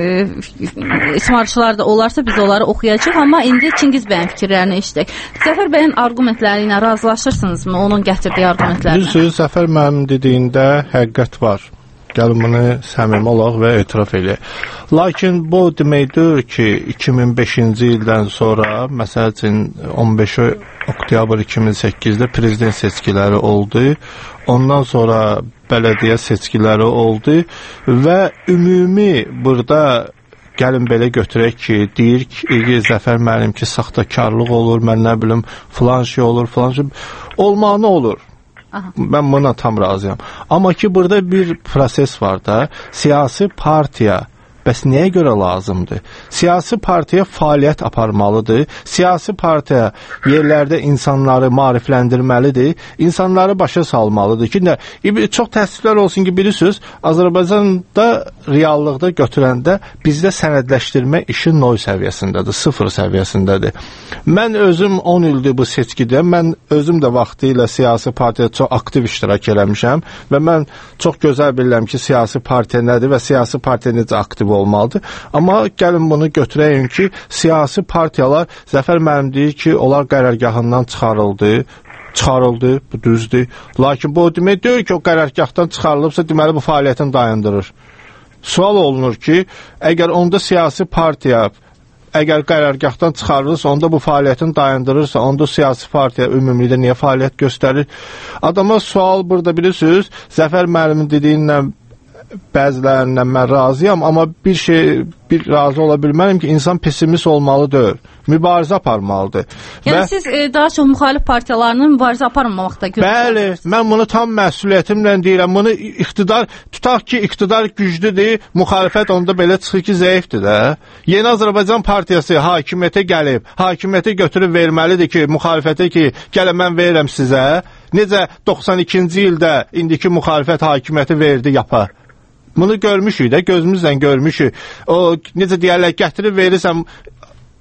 ismarışlar da olarsa biz onları oxuyacağıq, amma indi Çingiz bəyin fikirlərini eşidək. Zəfər bəyin arqumentləri ilə razılaşırsınızmı? Onun gətirdiyi arqumentlərlə. Düzdür, Zəfər mənim dediyində həqiqət var. Gəlin bunu səmimi olaq və etiraf eləyək. Lakin bu deməkdir ki, iki min beşinci ildən sonra, məsəl üçün on beşi oktyabr iki min səkkizdə prezident seçkiləri oldu. Ondan sonra bələdiyyə seçkiləri oldu və ümumi burada gəlin belə götürək ki, deyir ki, Zəfər müəllim ki, saxtakarlıq olur, mən nə bilim, filan şey olur, filan şey olmağına olur. Aha. Mən buna tam razıyam. Amma ki, burada bir proses var da, siyasi partiya bəs nəyə görə lazımdır? Siyasi partiya fəaliyyət aparmalıdır. Siyasi partiya yerlərdə insanları maarifləndirməlidir. İnsanları başa salmalıdır ki, nə, çox təəssüflər olsun ki, bilirsiniz, Azərbaycanda reallıqda götürəndə bizdə sənədləşdirmə işi nol səviyyəsindədir, sıfır səviyyəsindədir. Mən özüm on ildir bu seçkidə, mən özüm də vaxtı ilə siyasi partiyada çox aktiv iştirak eləmişəm və mən çox gözəl bilirəm ki, siyasi partiya nədir və siyasi partiya necə aktiv olmalıdır. Amma gəlin bunu götürəyim ki, siyasi partiyalar, Zəfər müəllim deyir ki, onlar qərargahından çıxarıldı, çıxarıldı, bu düzdür. Lakin bu demək deyil ki, o qərargahdan çıxarılıbsa, deməli bu fəaliyyətini dayandırır. Sual olunur ki, əgər onda siyasi partiya əgər qərargahdan çıxarılırsa, onda bu fəaliyyətini dayandırırsa, onda siyasi partiya ümumilikdə niyə fəaliyyət göstərir? Adama sual burada bilirsiniz, Zəfər müəllimin dediyindən bəzilərindən mən razıyam, amma bir şey, bir razı ola bilməliyim ki, insan pessimist olmalı deyil, mübarizə aparmalıdır. Yəni və siz e, daha çox müxalif partiyalarının mübarizə aparmamaqda görürsünüz. Bəli, mən bunu tam məsuliyyətimlə deyirəm. Bunu iqtidar, tutaq ki, iqtidar güclüdür, müxalifət onda belə çıxır ki, zəifdir də. Yeni Azərbaycan partiyası hakimiyyətə gəlib, hakimiyyəti götürüb verməlidir ki, müxalifətə ki, gələ mən verirəm sizə. Necə doxsan ikinci ildə indiki müxalifət hakimiyyəti verdi, yapar. Bunu görmüşük də, gözümüzlə görmüşük. O, necə deyərlər, gətirib verirsən,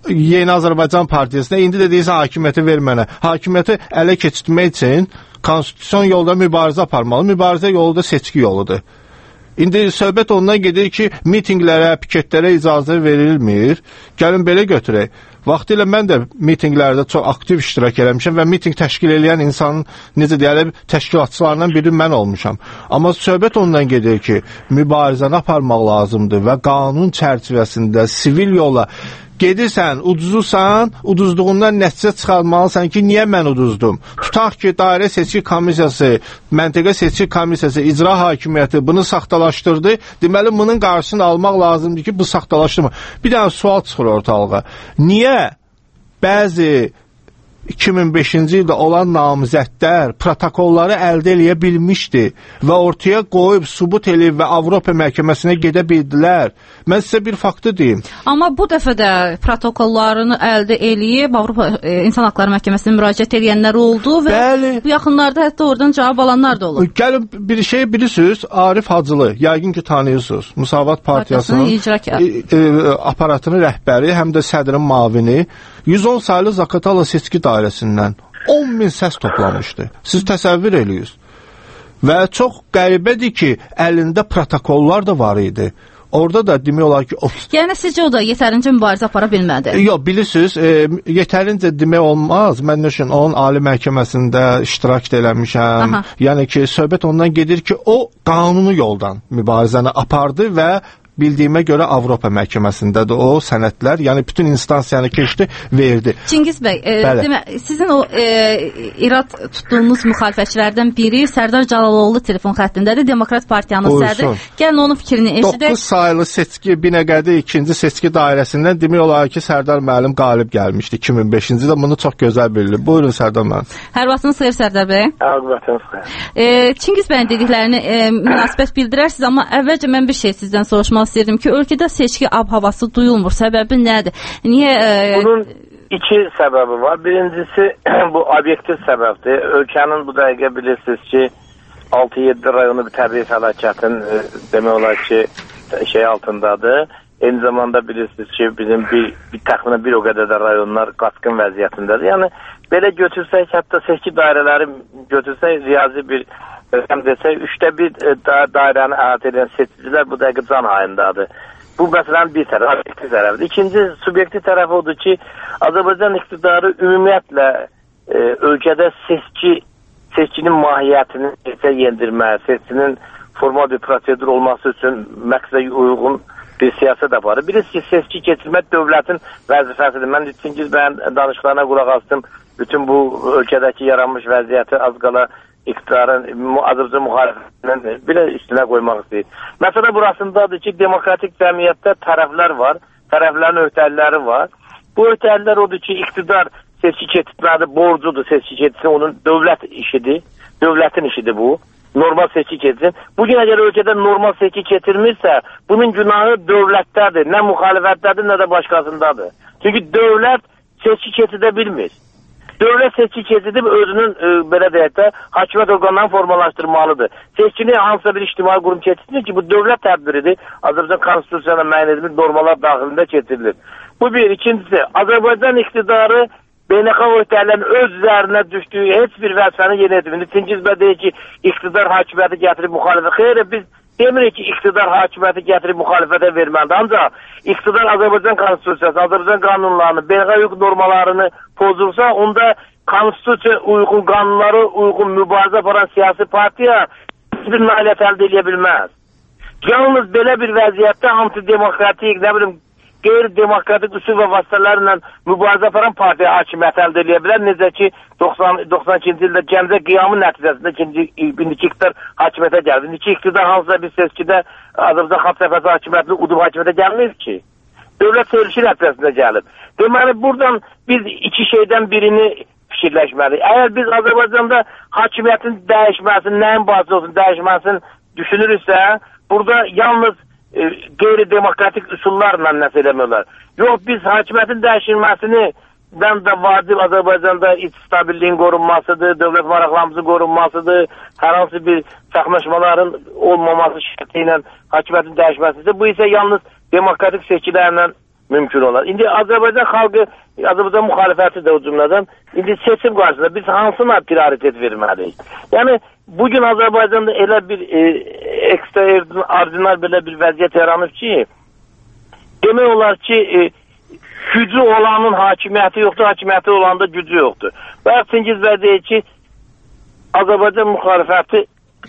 Yeni Azərbaycan Partiyasına, indi də deyirsən hakimiyyəti ver mənə. Hakimiyyəti ələ keçirtmək üçün konstitusiyon yolda mübarizə aparmalı. Mübarizə yolu da seçki yoludur. İndi söhbət ondan gedir ki, mitinqlərə, piketlərə icazə verilmir. Gəlin belə götürək. Vaxtilə mən də mitinqlərdə çox aktiv iştirak eləmişəm və mitinq təşkil edən insanın, necə deyəlim, təşkilatçılarından biri mən olmuşam. Amma söhbət ondan gedir ki, mübarizəni aparmaq lazımdır və qanun çərçivəsində sivil yola gedirsən, uduzursan, uduzduğundan nəticə çıxarmalısan ki, niyə mən uduzdum? Tutaq ki, dairə seçki komissiyası, məntəqə seçki komissiyası, icra hakimiyyəti bunu saxtalaşdırdı. Deməli, bunun qarşısını almaq lazımdır ki, bu saxtalaşdırma. Bir dənə sual çıxır ortalığa. Niyə bəzi iki min beşinci ildə olan namizədlər protokolları əldə eləyə bilmişdi və ortaya qoyub, subut eləyib və Avropa məhkəməsinə gedə bildilər. Mən sizə bir faktı deyim. Amma bu dəfə də protokollarını əldə eləyib Avropa e, İnsan Haqları Məhkəməsinə müraciət edənlər oldu və Bəli. Bu yaxınlarda hətta oradan cavab alanlar da olub. Gəlin bir şey bilirsiniz, Arif Hacılı, yəqin ki tanıyırsınız. Müsavat Partiyasının e, e, aparatının rəhbəri, həm də sədrin mavini yüz on saylı Zaqatala seçki dairəsindən on min səs toplamışdı. Siz təsəvvür eləyirsiniz. Və çox qəribədir ki, əlində protokollar da var idi. Orada da demək olar ki... O... Yəni, sizcə o da yetərincə mübarizə apara bilmədi? Yox, bilirsiniz, e, yetərincə demək olmaz. Mən üçün onun ali məhkəməsində iştirak da eləmişəm. Aha. Yəni ki, söhbət ondan gedir ki, o qanuni yoldan mübarizəni apardı və bildiyimə görə Avropa məhkəməsindədir o sənədlər, yəni bütün instansiyanı keçdi, verdi. Çingiz bəy, e, demə, sizin o e, irad tutduğunuz müxalifətçilərdən biri Sərdar Calaloğlu telefon xəttindədir, Demokrat Partiyanın sədri. Gəlin onun fikrini eşidək. doqquz saylı seçki Binəqədi ikinci seçki dairəsindən demək olar ki, Sərdar müəllim qalib gəlmişdi iki min beşinci ildə. Bunu çox gözəl bilir. Buyurun Sərdar müəllim. Hər vaxtınız xeyir Sərdar bəy. Hər vaxtınız xeyir. E, Çingiz bəyin dediklərini e, münasibət bildirərsiniz, amma əvvəlcə mən bir şey sizdən soruşmaq istəyirdim ki, ölkədə seçki ab-havası duyulmur. Səbəbi nədir? Niyə? E... Bunun iki səbəbi var. Birincisi bu obyektiv səbəbdir. Ölkənin bu dəqiqə bilirsiniz ki, altı yeddi rayonu bir təbii fəlakətin e, demək olar ki, şey altındadır. Eyni zamanda bilirsiniz ki, bizim bir, bir təxminən bir o qədər də rayonlar qaçqın vəziyyətindədir. Yəni, belə götürsək, hətta seçki dairələri götürsək, riyazi bir həm desək, üçdə bir da dairəni əhatə edən seçicilər bu dəqiqə can hayındadır. Bu məsələnin bir tərəfi, obyektiv tərəfidir. İkinci, subyektiv tərəfi odur ki, Azərbaycan iqtidarı ümumiyyətlə e, ölkədə seçki, seçkinin mahiyyətini seçə yendirmək, seçkinin formal bir prosedur olması üçün məqsədə uyğun bir siyasət aparır. Bilirsiniz ki, seçki keçirmək dövlətin vəzifəsidir. Mən Çingiz bəyin danışıqlarına qulaq astım. Bütün bu ölkədəki yaranmış vəziyyəti az qala iqtidarın, Azərbaycan müxalifətinin belə üstünə qoymaq istəyir. Məsələ burasındadır ki, demokratik cəmiyyətdə tərəflər var, tərəflərin öhdəlikləri var. Bu öhdəliklər odur ki, iqtidar seçki keçirtməli borcudur, seçki keçirsin, onun dövlət işidir, dövlətin işidir bu. Normal seçki keçirsin. Bugün əgər ölkədə normal seçki keçirmirsə, bunun günahı dövlətdədir, nə müxalifətdədir, nə də başqasındadır. Çünki dövlət seçki keçirdə bilmir. Dövlət seçki keçidib özünün e, belə deyək də hakimiyyət orqanlarını formalaşdırmalıdır. Seçkini hansısa bir ictimai qurum keçirsin ki, bu dövlət tədbiridir. Azərbaycan konstitusiyasına müəyyən edilmiş normalar daxilində keçirilir. Bu bir. İkincisi, Azərbaycan iqtidarı beynəlxalq öhdəliklərin öz üzərinə düşdüyü heç bir vəzifəni yerinə etmir. Çingiz bəy deyir ki, iqtidar hakimiyyəti gətirib müxalifət. Xeyr, biz demirik ki, iqtidar hakimiyyəti gətirib müxalifətə verməlidir. Ancaq iqtidar Azərbaycan konstitusiyası, Azərbaycan qanunlarını, beynəlxalq hüquq normalarını pozursa, onda konstitusiya uyğun qanunları uyğun mübarizə aparan siyasi partiya hiçbir nailiyyət əldə edə bilməz. Yalnız belə bir vəziyyətdə antidemokratik, nə bilim, qeyri-demokratik üsul və vasitələrlə mübarizə aparan partiya hakimiyyət əldə edə bilər. Necə ki, doxsan ikinci ildə Gəncə qiyamı nəticəsində indiki iqtidar hakimiyyətə gəldi. İndiki iqtidar hansısa bir seçkidə Azərbaycan Xalq Cəbhəsi hakimiyyətini udub hakimiyyətə gəlməyib ki. Dövlət çevrilişi nəticəsində gəlib. Deməli, buradan biz iki şeydən birini fikirləşməliyik. Əgər biz Azərbaycanda hakimiyyətin dəyişməsinin, nəyin bahsi olsun, dəyişməsini düşünürüksə, burada yalnız e, qeyri-demokratik üsullarla nəsə eləmirlər. Yox, biz hakimiyyətin dəyişilməsini dən də vacib Azərbaycanda iç stabilliyin qorunmasıdır, dövlət maraqlarımızın qorunmasıdır, hər hansı bir çaxnaşmaların olmaması şərti ilə hakimiyyətin dəyişməsidir. Bu isə yalnız demokratik seçkilərlə mümkün olar. İndi Azərbaycan xalqı, Azərbaycan müxalifəti də o cümlədən indi seçim qarşısında biz hansına prioritet verməliyik? Yəni bugün Azərbaycanda elə bir e, ekstraordinal belə bir vəziyyət yaranıb ki, demək olar ki, e, gücü olanın hakimiyyəti yoxdur, hakimiyyəti olanda gücü yoxdur. Bayaq Çingiz bəy deyir ki, Azərbaycan müxalifəti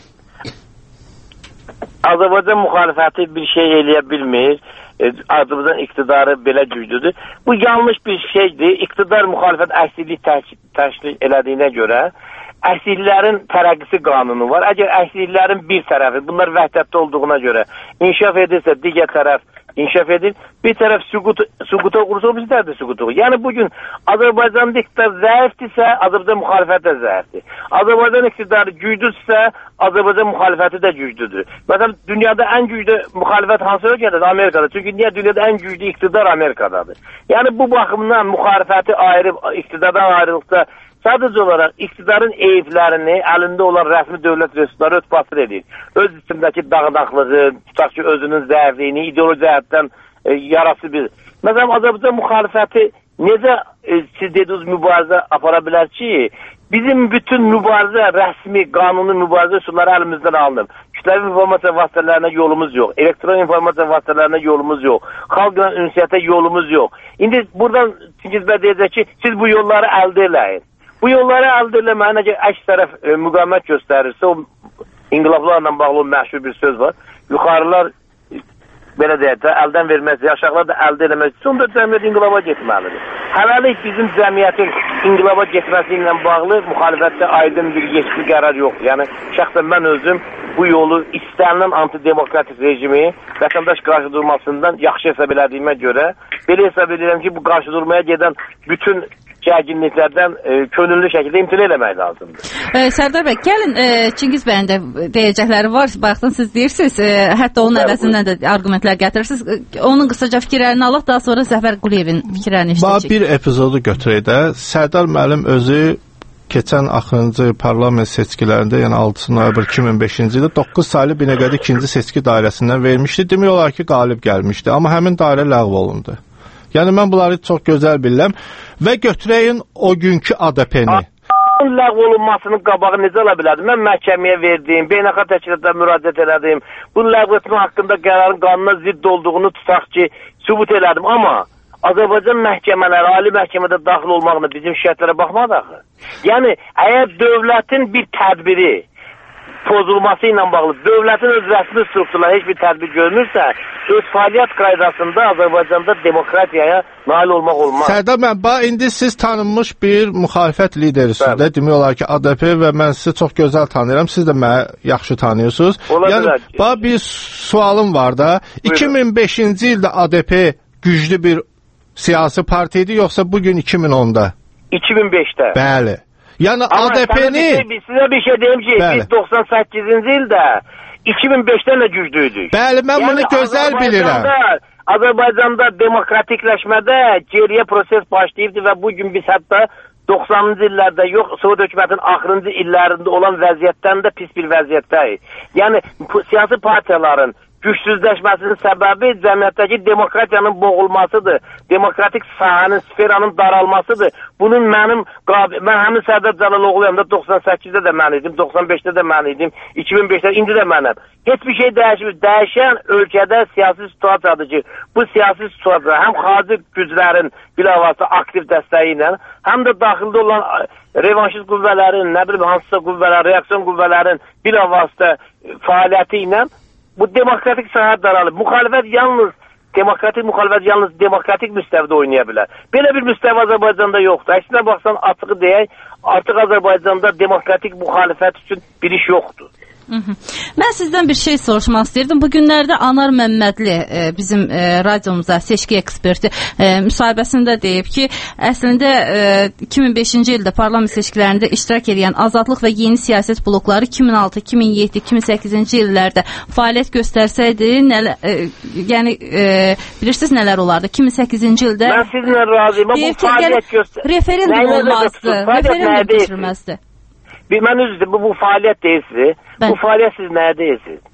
Azərbaycan müxalifəti bir şey eləyə bilmir. E, Azərbaycan iqtidarı belə güclüdür. Bu yanlış bir şeydir. İqtidar müxalifət əksizlik təşkil elədiyinə görə əksizliklərin tərəqqisi qanunu var. Əgər əksizliklərin bir tərəfi, bunlar vəhdətdə olduğuna görə inkişaf edirsə, digər tərəf inkişaf edir. Bir tərəf süqut, süquta uğursa, o bizlər də süqut olur. Yəni bugün Azərbaycanın iqtidarı zəifdirsə, Azərbaycan müxalifəti də zəifdir. Azərbaycan iqtidarı güclüdürsə, Azərbaycan müxalifəti də güclüdür. Məsələn, dünyada ən güclü müxalifət hansı ölkədir? Amerikada. Çünki niyə dünyada ən güclü iqtidar Amerikadadır? Yəni bu baxımdan müxalifəti ayırıb, iqtidardan ayrılıqda sadəcə olaraq iqtidarın eyiblərini əlində olan rəsmi dövlət resursları örtbasır edir. Öz içindəki dağınaqlığı, tutaq ki, özünün zəifliyini, ideoloji cəhətdən e, yarası bir. Məsələn, Azərbaycan müxalifəti necə e, siz dediniz mübarizə apara bilər ki, bizim bütün mübarizə, rəsmi, qanuni mübarizə üsulları əlimizdən alınıb. Kütləvi informasiya vasitələrinə yolumuz yox, elektron informasiya vasitələrinə yolumuz yox, xalqla ünsiyyətə yolumuz yox. İndi buradan Çingiz bəy deyəcək ki, siz bu yolları əldə eləyin. Bu yolları əldə eləməyin, əgər əks tərəf e, müqavimət göstərirsə, o inqilablarla bağlı məşhur bir söz var. Yuxarılar e, belə deyək də, əldən verməsi, aşağılar da əldə eləməsi, sonunda cəmiyyət inqilaba getməlidir. Hələlik bizim cəmiyyətin inqilaba getməsi ilə bağlı müxalifətdə aydın bir yetki qərar yoxdur. Yəni, şəxsən mən özüm bu yolu istənilən antidemokratik rejimi vətəndaş qarşı durmasından yaxşı hesab elədiyimə görə, belə hesab edirəm ki, bu qarşı durmaya gedən bütün gərginliklərdən e, könüllü şəkildə imtina eləmək lazımdır. E, Sərdar bəy, gəlin e, Çingiz bəyin də deyəcəkləri var. Bayaqdan siz deyirsiniz, e, hətta onun əvəzindən də argumentlər gətirirsiniz. E, onun qısaca fikirlərini alaq, daha sonra Zəfər Quliyevin fikirlərini işləyəcək. Bir epizodu götürək də. Sərdar müəllim özü keçən axırıncı parlament seçkilərində, yəni altı noyabr iki min beşinci ildə doqquz saylı Binəqədi ikinci seçki dairəsindən vermişdi. Demək olar ki, qalib gəlmişdi, amma həmin dairə ləğv olundu. Yəni mən bunları çox gözəl bilirəm və götürəyin o günkü A D P-ni. Ləğv olunmasının qabağı necə ola bilərdi? Mən məhkəməyə verdim, beynəlxalq təşkilatlara müraciət elədim. Bu ləğv etmə haqqında qərarın qanuna zidd olduğunu tutaq ki, sübut elədim, amma Azərbaycan məhkəmələri, ali məhkəmədə daxil olmaqla bizim şərtlərə baxmadı axı. Yəni, əgər dövlətin bir tədbiri pozulması ilə bağlı, dövlətin öz rəsmi strukturlarına heç bir tədbir görmürsə, öz fəaliyyət qaydasında Azərbaycanda demokratiyaya nail olmaq olmaz. Sərdar bəy, indi siz tanınmış bir müxalifət liderisiniz də, demək olar ki, A D P və mən sizi çox gözəl tanıyıram, siz də məni yaxşı tanıyırsınız. Yəni, bax bir sualım var da, iki min beşinci ildə A D P güclü bir siyasi partiydi, yoxsa bugün iki min onda? iki min beşdə. Bəli. Yəni A D P-ni... Sizə bir şey deyim ki, biz doxsan səkkizinci ildə iki min beşdən də güclüydük. Bəli, mən bunu gözəl bilirəm. Azərbaycanda demokratikləşmədə geriyə proses başlayıbdı və bugün biz hətta doxsanıncı illərdə yox, Sovet hökumətinin axırıncı illərində olan vəziyyətdən də pis bir vəziyyətdəyik. Yəni, siyasi partiyaların gücsüzləşməsinin səbəbi cəmiyyətdəki demokratiyanın boğulmasıdır. Demokratik sahənin, sferanın daralmasıdır. Bunun mənim, mən həmin Sərdar Cəlaloğluyam doxsan səkkizdə də mən idim, doxsan beşdə də mən idim, iki min beşdə, indi də mənəm. Heç bir şey dəyişmir. Dəyişən ölkədə siyasi situasiyadır ki, bu siyasi situasiya həm xarici güclərin bilavasitə aktiv dəstəyi ilə, həm də daxildə olan revanşist qüvvələrin, nə bilim, hansısa qüvvələrin, reaksiyon qüvvələrin bilavasitə fəaliyyəti ilə bu demokratik sahə daralıb. Müxalifət yalnız, demokratik müxalifət yalnız demokratik müstəvidə oynaya bilər. Belə bir müstəvi Azərbaycanda yoxdur. Əksinə baxsan, açığı deyək, artıq Azərbaycanda demokratik müxalifət üçün bir iş yoxdur. Hı -hı. Mən sizdən bir şey soruşmaq istəyirdim. Bu günlərdə Anar Məmmədli e, bizim e, radiomuza seçki eksperti e, müsahibəsində deyib ki, əslində e, iki min beşinci ildə parlament seçkilərində iştirak edən Azadlıq və Yeni Siyasət blokları iki min altı, iki min yeddi, iki min səkkizinci illərdə fəaliyyət göstərsəydi, nələ, e, yəni e, bilirsiniz nələr olardı? iki min səkkizinci ildə mən sizinlə razıyım. Bu fəaliyyət göstər. Referendum olmazdı. Referendum keçirilməzdi. Mən üzrə bu, bu fəaliyyət deyirsiniz. Bu fəaliyyət siz nəyə deyirsiniz?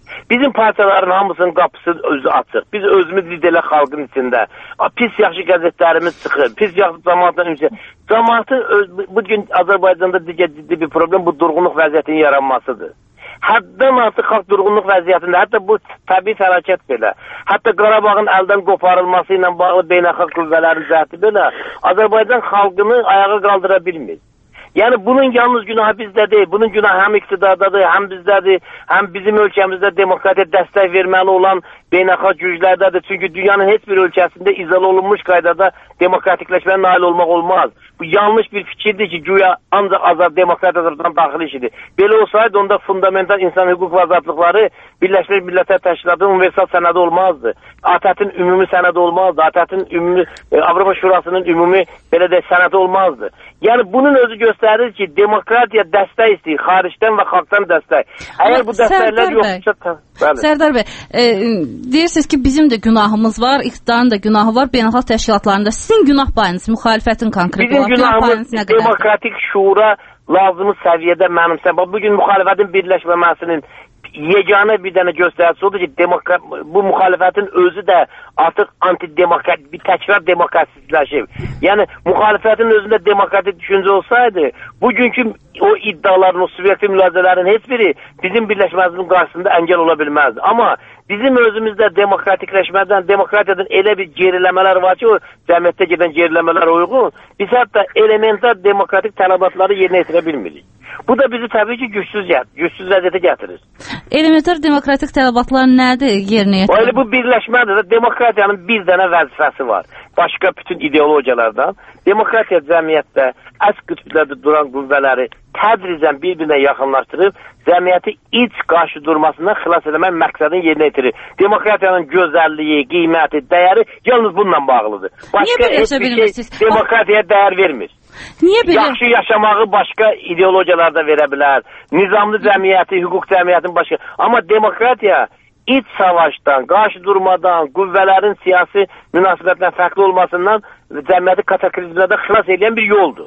Bizim partiyaların hamısının qapısı özü açıq. Biz özümüz liderlər xalqın içində. Pis yaxşı qəzetlərimiz çıxır. Pis yaxşı cəmaatın içində. Cəmaatın bugün Azərbaycanda digər ciddi bir problem bu durğunluq vəziyyətinin yaranmasıdır. Həddən artıq xalq durğunluq vəziyyətində, hətta bu təbii fəlakət belə, hətta Qarabağın əldən qoparılması ilə bağlı beynəlxalq qüvvələrin cəhdi belə Azərbaycan xalqını ayağa qaldıra bilmir. Yəni bunun yalnız günahı bizdə deyil, bunun günahı həm iqtidardadır, həm bizdədir, həm bizim ölkəmizdə demokratiya dəstək verməli olan beynəlxalq güclərdədir. Çünki dünyanın heç bir ölkəsində izole olunmuş qaydada demokratikləşməyə nail olmaq olmaz. Bu yanlış bir fikirdir ki, güya ancaq azad demokratiya tərəfindən daxil işidir. Belə olsaydı, onda fundamental insan hüquq və azadlıqları Birləşmiş Millətlər Təşkilatının universal sənədi olmazdı. A T Ə-in ümumi sənədi olmazdı. A T Ə-in ümumi, Avropa Şurasının ümumi belə də sənədi olmazdı. Yəni bunun özü göstərir ki, demokratiya dəstək istəyir, xaricdən və xalqdan dəstək. Əgər bu dəstəklər yoxsa... Sərdar bəy, e, deyirsiniz ki, bizim də günahımız var, iqtidarın da günahı var, beynəlxalq təşkilatlarında. Sizin günah payınız, müxalifətin konkret olan günah payınız nə qədər? Demokratik şuura lazımı səviyyədə mənimsə. Bugün müxalifətin birləşməməsinin yeganə bir dənə göstəricisi odur ki, demokrat, bu müxalifətin özü də artıq antidemokrat, bir təkrar demokratikləşib. Yəni, müxalifətin özündə demokratik düşüncə olsaydı, bugünkü o iddiaların, o subyektiv mülazələrin heç biri bizim birləşməsinin qarşısında əngəl ola bilməzdi. Amma bizim özümüzdə demokratikləşmədən, demokratiyadan elə bir geriləmələr var ki, o cəmiyyətdə gedən geriləmələr uyğun, biz hətta elementar demokratik tələbatları yerinə yetirə bilmirik. Bu da bizi təbii ki, gücsüz, gücsüz vəziyyətə gətirir. Elementar demokratik tələbatlar nədir yerinə yetirir? Öyle bu birləşmədir. Demokratiyanın bir dənə vəzifəsi var. Başqa bütün ideologiyalardan. Demokratiya cəmiyyətdə əks qütblərdə duran qüvvələri tədricən bir-birinə yaxınlaşdırıb, cəmiyyəti iç qarşı durmasından xilas eləmək məqsədini yerinə yetirir. Demokratiyanın gözəlliyi, qiyməti, dəyəri yalnız bununla bağlıdır. Başqa heç bir şey demokratiyaya dəyər vermir. Niyə belə? Yaxşı yaşamağı başqa ideologiyalarda verə bilər. Nizamlı cəmiyyəti, hüquq cəmiyyətinin başqa. Amma demokratiya iç savaşdan, qarşı durmadan, qüvvələrin siyasi münasibətlə fərqli olmasından cəmiyyəti kataklizmlərdən xilas edən bir yoldur.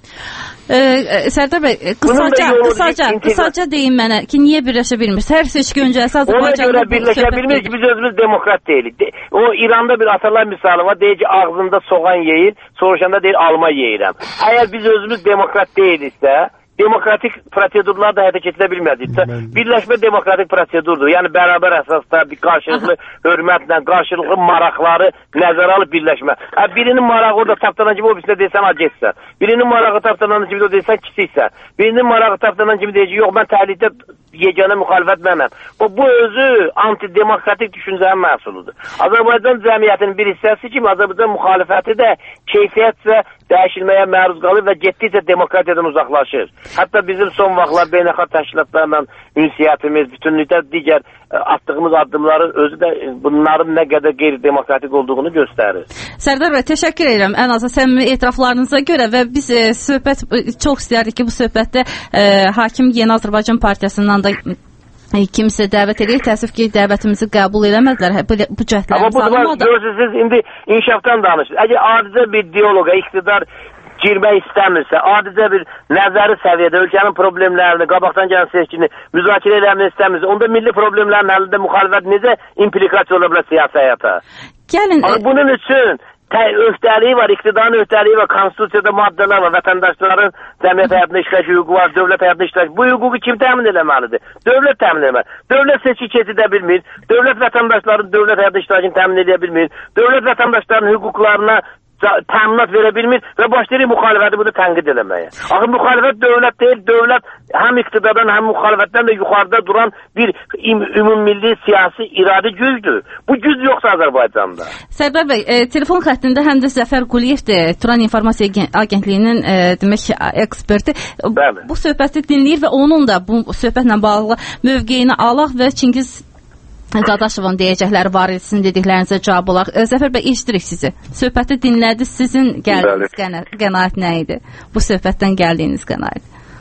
Ee, Sərdar bəy, qısaca, qısaca, qısaca deyin mənə ki, niyə birləşə bilmirsiniz? Hər seçki öncəsi Azərbaycanda... Ona görə birləşə bilmirik ki, biz özümüz demokrat deyilik. De, o İranda bir atalar misalı var, deyir ki, ağzında soğan yeyir, soruşanda deyir, alma yeyirəm. Əgər biz özümüz demokrat deyiliksə, demokratik prosedurlar da həyata keçirə bilmədik. Birləşmə demokratik prosedurdur. Yəni bərabər əsasda bir qarşılıqlı hörmətlə, qarşılıqlı maraqları nəzərə alıb birləşmə. Hə, birinin marağı orada tapdanan kimi o birisində deyirsən, ha, geçsən. Birinin marağı tapdanan kimi o deyirsən, kiçiksən. Birinin marağı tapdanan kimi deyir ki, yox, mən təhlükdə yeganə müxalifət mənəm. Bu, bu özü antidemokratik düşüncənin məhsuludur. Azərbaycan cəmiyyətinin bir hissəsi kimi Azərbaycan müxalifəti də keyfiyyətcə dəyişilməyə məruz qalır və getdikcə demokratiyadan uzaqlaşır. Hətta bizim son vaxtlar beynəlxalq təşkilatlarla ünsiyyətimiz, bütünlükdə digər atdığımız addımların özü də bunların nə qədər qeyri-demokratik olduğunu göstərir. Sərdar bəy, təşəkkür edirəm ən azı səmimi etiraflarınıza görə və biz e, söhbət çox istəyərdik ki, bu söhbətdə e, Hakim Yeni Azərbaycan Partiyasından da e, kimsə dəvət edir. Təəssüf ki, dəvətimizi qəbul eləmədilər. Bu, bu cəhdlərimiz alınmadı. Amma bu da siz indi inkişafdan danışırsınız. Əgər adicə bir diyaloqa, iqtidar girmək istəmirsə, adicə bir nəzəri səviyyədə ölkənin problemlərini, qabaqdan gələn seçkini müzakirə eləmək istəmirsə, onda milli problemlərin həlində müxalifət necə implikasiya ola bilər siyasi həyata? Gəlin. Amma bunun üçün öhdəliyi var, iqtidarın öhdəliyi var, konstitusiyada maddələr var, vətəndaşların cəmiyyət həyatında iştirak hüququ var, dövlət həyatında iştirak. Bu hüququ kim təmin eləməlidir? Dövlət təmin eləməli. Dövlət seçki keçidə bilmir, dövlət vətəndaşların dövlət həyatında iştirakını təmin edə bilmir, dövlət vətəndaşların hüquqlarına təminat verə bilmir və başlayır müxalifəti bunu tənqid eləməyə. Axı müxalifət dövlət deyil, dövlət həm iqtidardan, həm müxalifətdən də yuxarıda duran bir ümummilli siyasi iradi gücdür. Bu güc yoxsa Azərbaycanda. Sərdar bəy, e, telefon xəttində həm də Zəfər Quliyevdir, Turan İnformasiya Agentliyinin e, demək eksperti. Bəli. Bu söhbəti dinləyir və onun da bu söhbətlə bağlı mövqeyini alaq və Çingiz Dadaşovun deyəcəkləri var idi, sizin dediklərinizə cavab olaraq. Zəfər bəy, eşidirik sizi. Söhbəti dinlədi, sizin gəldiyiniz qəna qənaət nə idi? Bu söhbətdən gəldiyiniz qənaət.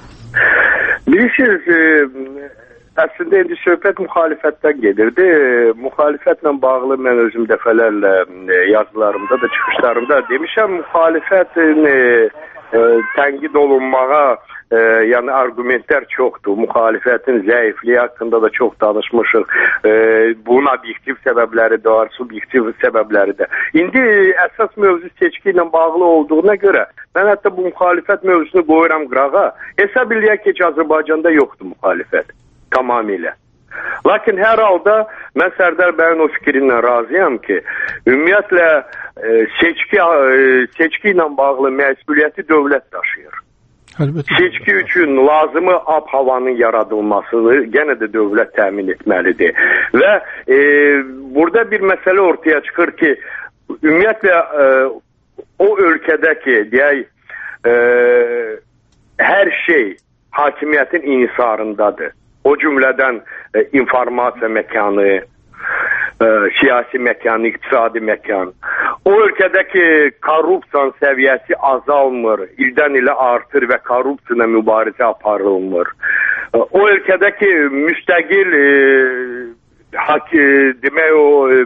Bilirsiniz, e, əslində indi söhbət müxalifətdən gedirdi. E, müxalifətlə bağlı mən özüm dəfələrlə e, yazılarımda da, çıxışlarımda demişəm, müxalifətin e, e, tənqid olunmağa e, yəni argumentlər çoxdur. Müxalifətin zəifliyi haqqında da çox danışmışıq. E, bunun obyektiv səbəbləri də var, subyektiv səbəbləri də. İndi əsas mövzu seçki ilə bağlı olduğuna görə mən hətta bu müxalifət mövzusunu qoyuram qırağa. Hesab eləyək ki, Azərbaycanda yoxdur müxalifət tamamilə. Lakin hər halda mən Sərdar bəyin o fikrindən razıyam ki, ümumiyyətlə e, seçki, e, seçki ilə bağlı məsuliyyəti dövlət daşıyır. Əlbəttə. Seçki üçün lazımı ab havanın yaradılmasını yenə də dövlət təmin etməlidir. Və e, burada bir məsələ ortaya çıxır ki, ümumiyyətlə e, o ölkədəki deyək, e, hər şey hakimiyyətin inhisarındadır. O cümlədən e, informasiya məkanı, e, siyasi məkan, iqtisadi məkan. O ölkədəki korrupsiyanın səviyyəsi azalmır, ildən ilə artır və korrupsiyayla mübarizə aparılmır. E, o ölkədəki müstəqil e, hak, e, demək o e,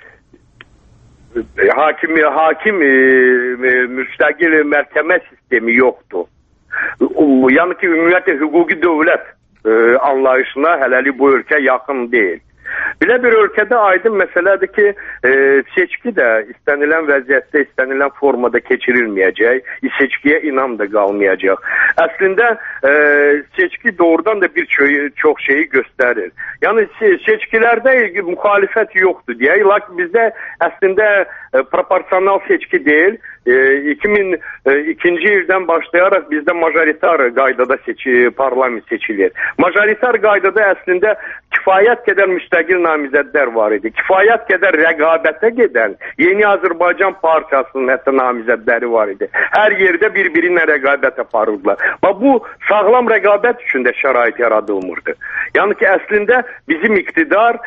hakim, hakim e, müstəqil məhkəmə sistemi yoxdur. O, yəni ki, ümumiyyətlə hüquqi dövlət e, anlayışına hələlik bu ölkə yaxın deyil. Belə bir ölkədə aydın məsələdir ki, e, seçki də istənilən vəziyyətdə, istənilən formada keçirilməyəcək, seçkiyə inam da qalmayacaq. Əslində e, seçki doğrudan da bir çox şeyi göstərir. Yəni seçkilərdə müxalifət yoxdur deyək, lakin bizdə əslində e, proporsional seçki deyil. iki min ikinci ildən başlayaraq bizdə majoritar qaydada seçi, parlament seçilir. Majoritar qaydada əslində kifayət qədər müstəqil namizədlər var idi. Kifayət qədər rəqabətə gedən Yeni Azərbaycan Partiyasının hətta namizədləri var idi. Hər yerdə bir-birinə rəqabət aparırdılar. Bu sağlam rəqabət üçün də şərait yaradılmırdı. Yəni ki, əslində bizim iqtidar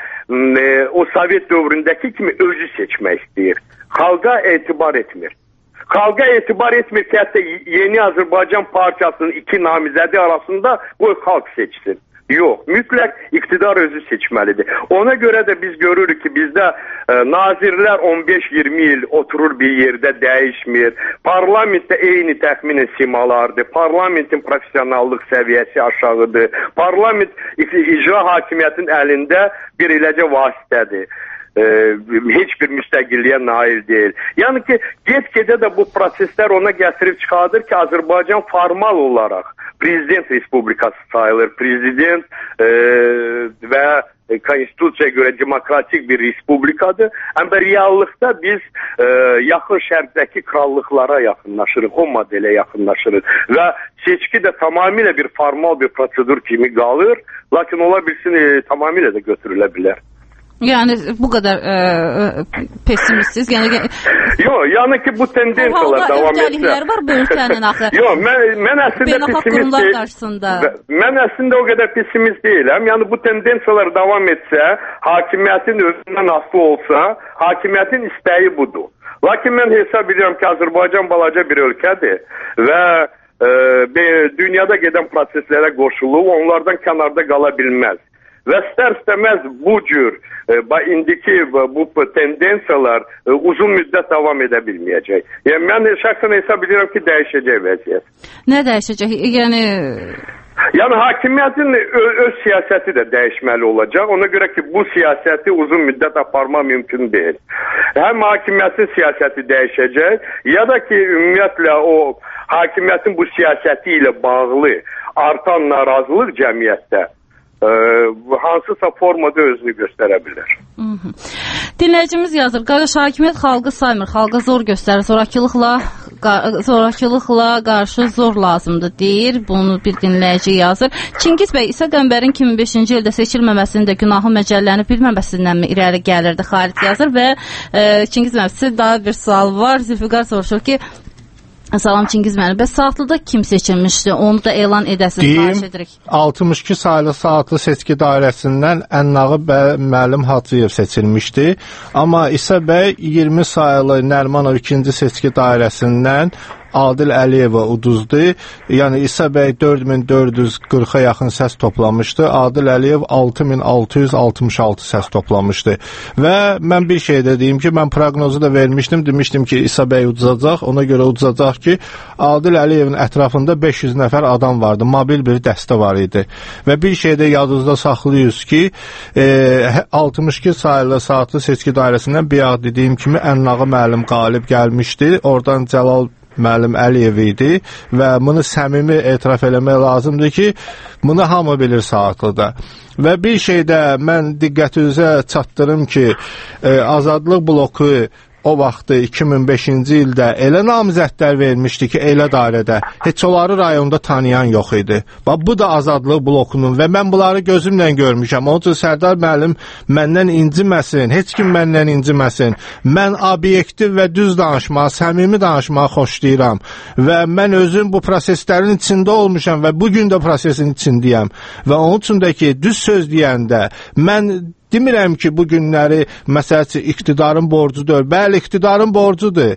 o Sovet dövründəki kimi özü seçmək istəyir. Xalqa etibar etmir. Xalqa etibar etmir ki, hətta Yeni Azərbaycan Partiyasının iki namizədi arasında qoy xalq seçsin. Yox, mütləq iqtidar özü seçməlidir. Ona görə də biz görürük ki, bizdə e, nazirlər on beş iyirmi il oturur bir yerdə, dəyişmir. Parlamentdə eyni təxminin simalardır. Parlamentin professionallıq səviyyəsi aşağıdır. Parlament icra hakimiyyətin əlində bir eləcə vasitədir. E, heç bir müstəqilliyə nail deyil. Yəni ki, get-gedə də bu proseslər ona gətirib çıxardır ki, Azərbaycan formal olaraq prezident respublikası sayılır. Prezident e, və konstitusiyaya görə demokratik bir respublikadır. Amma reallıqda biz e, yaxın şərqdəki krallıqlara yaxınlaşırıq, o modelə yaxınlaşırıq və seçki də tamamilə bir formal bir prosedur kimi qalır, lakin ola bilsin e, tamamilə də götürülə bilər. Yəni bu qədər ə, pessimistsiz. Yəni yox, yəni ki bu tendensiyalar davam etsə. Öhdəliklər var bu ölkənin axı. Yox, mən mən əslində pessimist deyiləm. Mən əslində o qədər pessimist deyiləm. Yəni bu tendensiyalar davam etsə, hakimiyyətin özündən asılı olsa, hakimiyyətin istəyi budur. Lakin mən hesab edirəm ki, Azərbaycan balaca bir ölkədir və e, dünyada gedən proseslərə qoşulub, onlardan kənarda qala bilməz. Və istər-istəməz bu cür e, indiki bu tendensiyalar e, uzun müddət davam edə bilməyəcək. Yəni mən şəxsən hesab edirəm ki, dəyişəcək vəziyyət. Nə dəyişəcək? Yəni Yəni hakimiyyətin öz siyasəti də dəyişməli olacaq. Ona görə ki, bu siyasəti uzun müddət aparma mümkün deyil. Həm hakimiyyətin siyasəti dəyişəcək, ya da ki, ümumiyyətlə o hakimiyyətin bu siyasəti ilə bağlı artan narazılıq cəmiyyətdə Ə, hansısa formada özünü göstərə bilər. Hı -hı. Dinləyicimiz yazır, qardaş hakimiyyət xalqı saymır, xalqa zor göstərir, zorakılıqla, zorakılıqla qarşı zor lazımdır deyir, bunu bir dinləyici yazır. Çingiz bəy İsa Qəmbərin iki min beşinci ildə seçilməməsinin də günahı məcəlləni bilməməsindən mi irəli gəlirdi, xaric yazır və e, Çingiz bəy sizə daha bir sual var, Zülfüqar soruşur ki, salam Çingiz müəllim. Bəs saatlıda kim seçilmişdi? Onu da elan edəsiniz, xahiş edirik. altmış iki saylı saatlı seçki dairəsindən Ənnağı müəllim Hacıyev seçilmişdi. Amma İsa bəy iyirmi saylı Nərimanov ikinci seçki dairəsindən Adil Əliyeva uduzdu. Yəni İsa bəy dörd min dörd yüz qırxa yaxın səs toplamışdı. Adil Əliyev altı min altı yüz altmış altı səs toplamışdı. Və mən bir şey də deyim ki, mən proqnozu da vermişdim. Demişdim ki, İsa bəy uduzacaq. Ona görə uduzacaq ki, Adil Əliyevin ətrafında beş yüz nəfər adam vardı. Mobil bir dəstə var idi. Və bir şey də yadınızda saxlayırız ki, e, altmış iki sayılı saatlı seçki dairəsindən bir ad dediyim kimi Ənnağı müəllim qalib gəlmişdi. Oradan Cəlal müəllim Əliyev idi və bunu səmimi etiraf eləmək lazımdır ki, bunu hamı bilir saatlıda. Və bir şey də mən diqqətinizə çatdırım ki, e, Azadlıq bloku o vaxtı iki min beşinci ildə elə namizədlər vermişdi ki, elə dairədə heç onları rayonda tanıyan yox idi. Bax, bu da Azadlıq blokunun və mən bunları gözümlə görmüşəm. Onun üçün Sərdar müəllim məndən inciməsin, heç kim məndən inciməsin. Mən obyektiv və düz danışmağı, səmimi danışmağı xoşlayıram və mən özüm bu proseslərin içində olmuşam və bugün də prosesin içindəyəm. Və onun üçün də ki, düz söz deyəndə mən demirəm ki, bu günləri məsələn iqtidarın borcudur. Bəli, iqtidarın borcudur.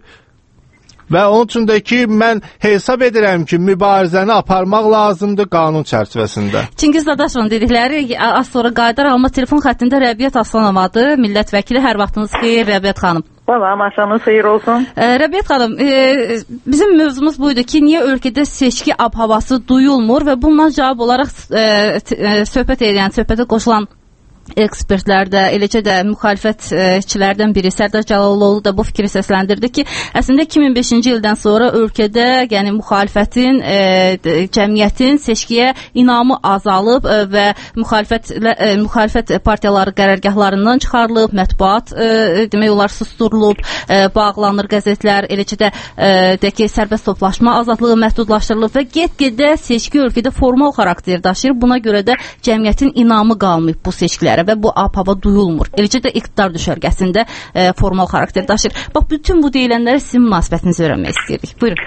Və onun üçün də ki, mən hesab edirəm ki, mübarizəni aparmaq lazımdır qanun çərçivəsində. Çingiz Dadaşovun dedikləri az sonra qayıdar, amma telefon xəttində Rəbiyyət Aslanovadır, millət vəkili. Hər vaxtınız xeyir, Rəbiyyət xanım. Salam, axşamınız xeyir olsun. E, Rəbiyyət xanım, e, bizim mövzumuz buydu ki, niyə ölkədə seçki ab-havası duyulmur və bundan cavab olaraq e, e, söhbət edən, söhbətə qoşulan ekspertlər də, eləcə də müxalifətçilərdən biri Sərdar Cəlaloğlu da bu fikri səsləndirdi ki, əslində iki min beşinci ildən sonra ölkədə, yəni müxalifətin, e, cəmiyyətin seçkiyə inamı azalıb e, və müxalifət, e, müxalifət partiyaları qərargahlarından çıxarılıb, mətbuat e, demək olar susturulub, e, bağlanır qəzetlər, eləcə də e, də ki, sərbəst toplaşma azadlığı məhdudlaşdırılıb və get-gedə seçki ölkədə formal xarakter daşıyır. Buna görə də cəmiyyətin inamı qalmayıb bu seçkilərə və bu ab-hava duyulmur. Eləcə də iqtidar düşərgəsində e, formal xarakter daşır. Bax, bütün bu deyilənləri sizin münasibətinizi öyrənmək istəyirik. Buyurun.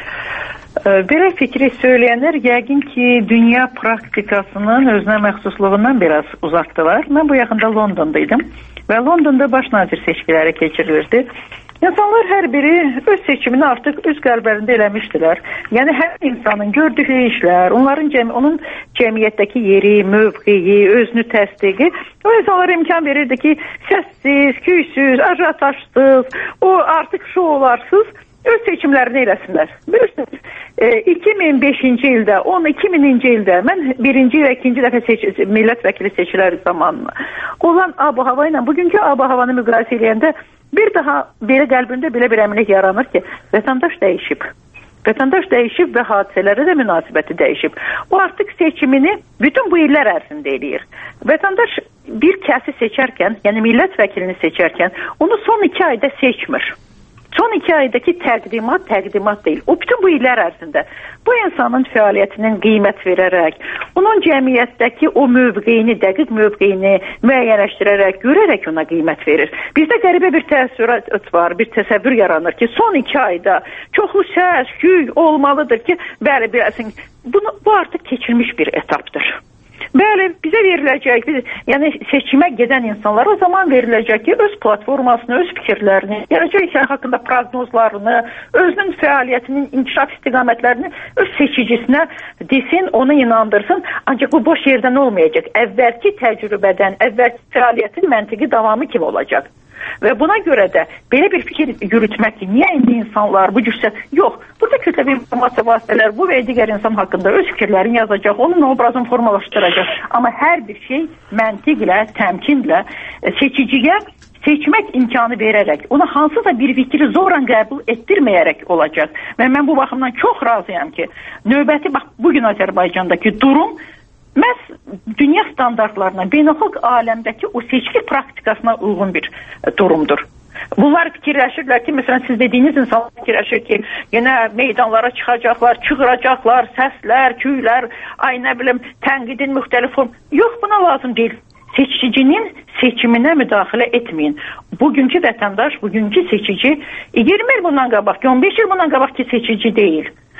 Belə fikri söyləyənlər yəqin ki, dünya praktikasının özünə məxsusluğundan biraz uzaqdılar. Mən bu yaxında Londonda idim və Londonda baş nazir seçkiləri keçirilirdi. İnsanlar hər biri öz seçimini artıq öz qəlblərində eləmişdilər. Yəni, hər insanın gördüyü işlər, onların cəmi, onun cəmiyyətdəki yeri, mövqeyi, özünü təsdiqi o insanlara imkan verirdi ki, səssiz, küysüz, ajatajsız, o artıq şoularsız öz seçimlərini eləsinlər. Bilirsiniz, e, iki min beşinci ildə, on iki mininci ildə mən birinci və ikinci dəfə seç millət vəkili seçiləri zamanına olan ab-hava ilə bugünkü ab-havanı müqayisə eləyəndə bir daha belə qəlbimdə belə bir əminlik yaranır ki, vətəndaş dəyişib. Vətəndaş dəyişib və hadisələrə də münasibəti dəyişib. O artıq seçimini bütün bu illər ərzində eləyir. Vətəndaş bir kəsi seçərkən, yəni millət vəkilini seçərkən, onu son iki ayda seçmir. Son iki aydaki təqdimat təqdimat deyil. O bütün bu illər ərzində bu insanın fəaliyyətinin qiymət verərək, onun cəmiyyətdəki o mövqeyini, dəqiq mövqeyini müəyyənləşdirərək, görərək ona qiymət verir. Bizdə qəribə bir təəssürat var, bir təsəvvür yaranır ki, son iki ayda çoxlu səs, küy olmalıdır ki, bəli, biləsin, bunu, bu artıq keçilmiş bir etapdır. Bəli, bizə veriləcək, biz, yəni seçimə gedən insanlara zaman veriləcək ki, öz platformasını, öz fikirlərini, gələcək haqqında proqnozlarını, özünün fəaliyyətinin inkişaf istiqamətlərini öz seçicisinə desin, onu inandırsın. Ancaq bu boş yerdən olmayacaq. Əvvəlki təcrübədən, əvvəlki fəaliyyətin məntiqi davamı kimi olacaq. Və buna görə də belə bir fikir yürütmək ki, niyə indi insanlar bu cürsə, yox, burada kütləvi informasiya vasitələr bu və digər insan haqqında öz fikirlərini yazacaq, onun obrazını formalaşdıracaq. Amma hər bir şey məntiqlə, təmkinlə seçiciyə seçmək imkanı verərək, ona hansısa bir fikri zorla qəbul etdirməyərək olacaq. Və mən bu baxımdan çox razıyam ki, növbəti, bax, bugün Azərbaycandakı durum məhz dünya standartlarına, beynəlxalq aləmdəki o seçki praktikasına uyğun bir durumdur. Bunlar fikirləşirlər ki, məsələn, siz dediyiniz insanlar fikirləşir ki, yenə meydanlara çıxacaqlar, çığıracaqlar, səslər, küylər, ay nə bilim, tənqidin müxtəlif form. Yox, buna lazım deyil. Seçicinin seçiminə müdaxilə etməyin. Bugünkü vətəndaş, bugünkü seçici iyirmi il bundan qabaq, on beş il bundan qabaqki seçici deyil.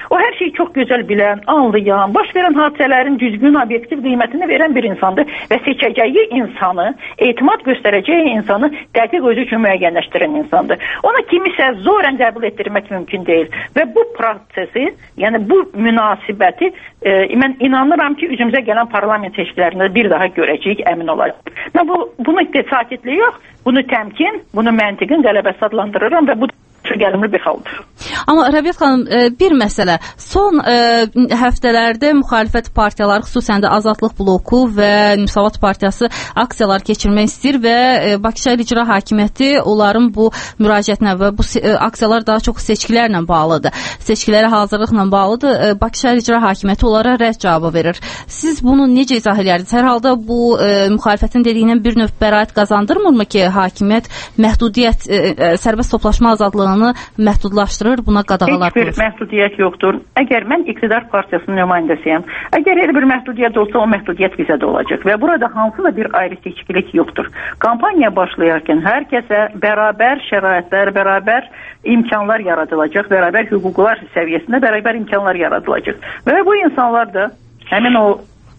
O hər şeyi çox gözəl bilən, anlayan, baş verən hadisələrin düzgün, obyektiv qiymətini verən bir insandır və seçəcəyi insanı, etimad göstərəcəyi insanı dəqiq özü üçün müəyyənləşdirən insandır. Ona kimisə zorən qəbul etdirmək mümkün deyil və bu prosesi, yəni bu münasibəti e, mən inanıram ki, üzümüzə gələn parlament seçkilərində bir daha görəcəyik, əmin olacaq. Mən bu, bunu sakitliyi yox, bunu təmkin, bunu məntiqin qələbəsi adlandırıram və bu gəlimli bir haldır. Amma Rəbiyyət xanım, bir məsələ, son ə, həftələrdə müxalifət partiyaları, xüsusən də Azadlıq bloku və Müsavat partiyası aksiyalar keçirmək istəyir və ə, Bakı şəhər icra hakimiyyəti onların bu müraciətinə və bu ə, aksiyalar daha çox seçkilərlə bağlıdır. Seçkilərə hazırlıqla bağlıdır. Ə, Bakı şəhər icra hakimiyyəti onlara rədd cavabı verir. Siz bunu necə izah edərdiniz? Hər halda bu ə, müxalifətin dediyindən bir növ bəraət qazandırmırmı ki, hakimiyyət məhdudiyyət, ə, ə, sərbəst toplaşma azadlığını məhdudlaşdırır, buna qadağalar qoyur? Heç bir məhdudiyyət yoxdur. Əgər mən iqtidar partiyasının nümayəndəsiyəm, əgər elə bir məhdudiyyət olsa, o məhdudiyyət bizə də olacaq və burada hansı da bir ayrı seçkilik yoxdur. Kampaniya başlayarkən hər kəsə bərabər şəraitlər, bərabər imkanlar yaradılacaq, bərabər hüquqlar səviyyəsində bərabər imkanlar yaradılacaq. Və bu insanlar da həmin o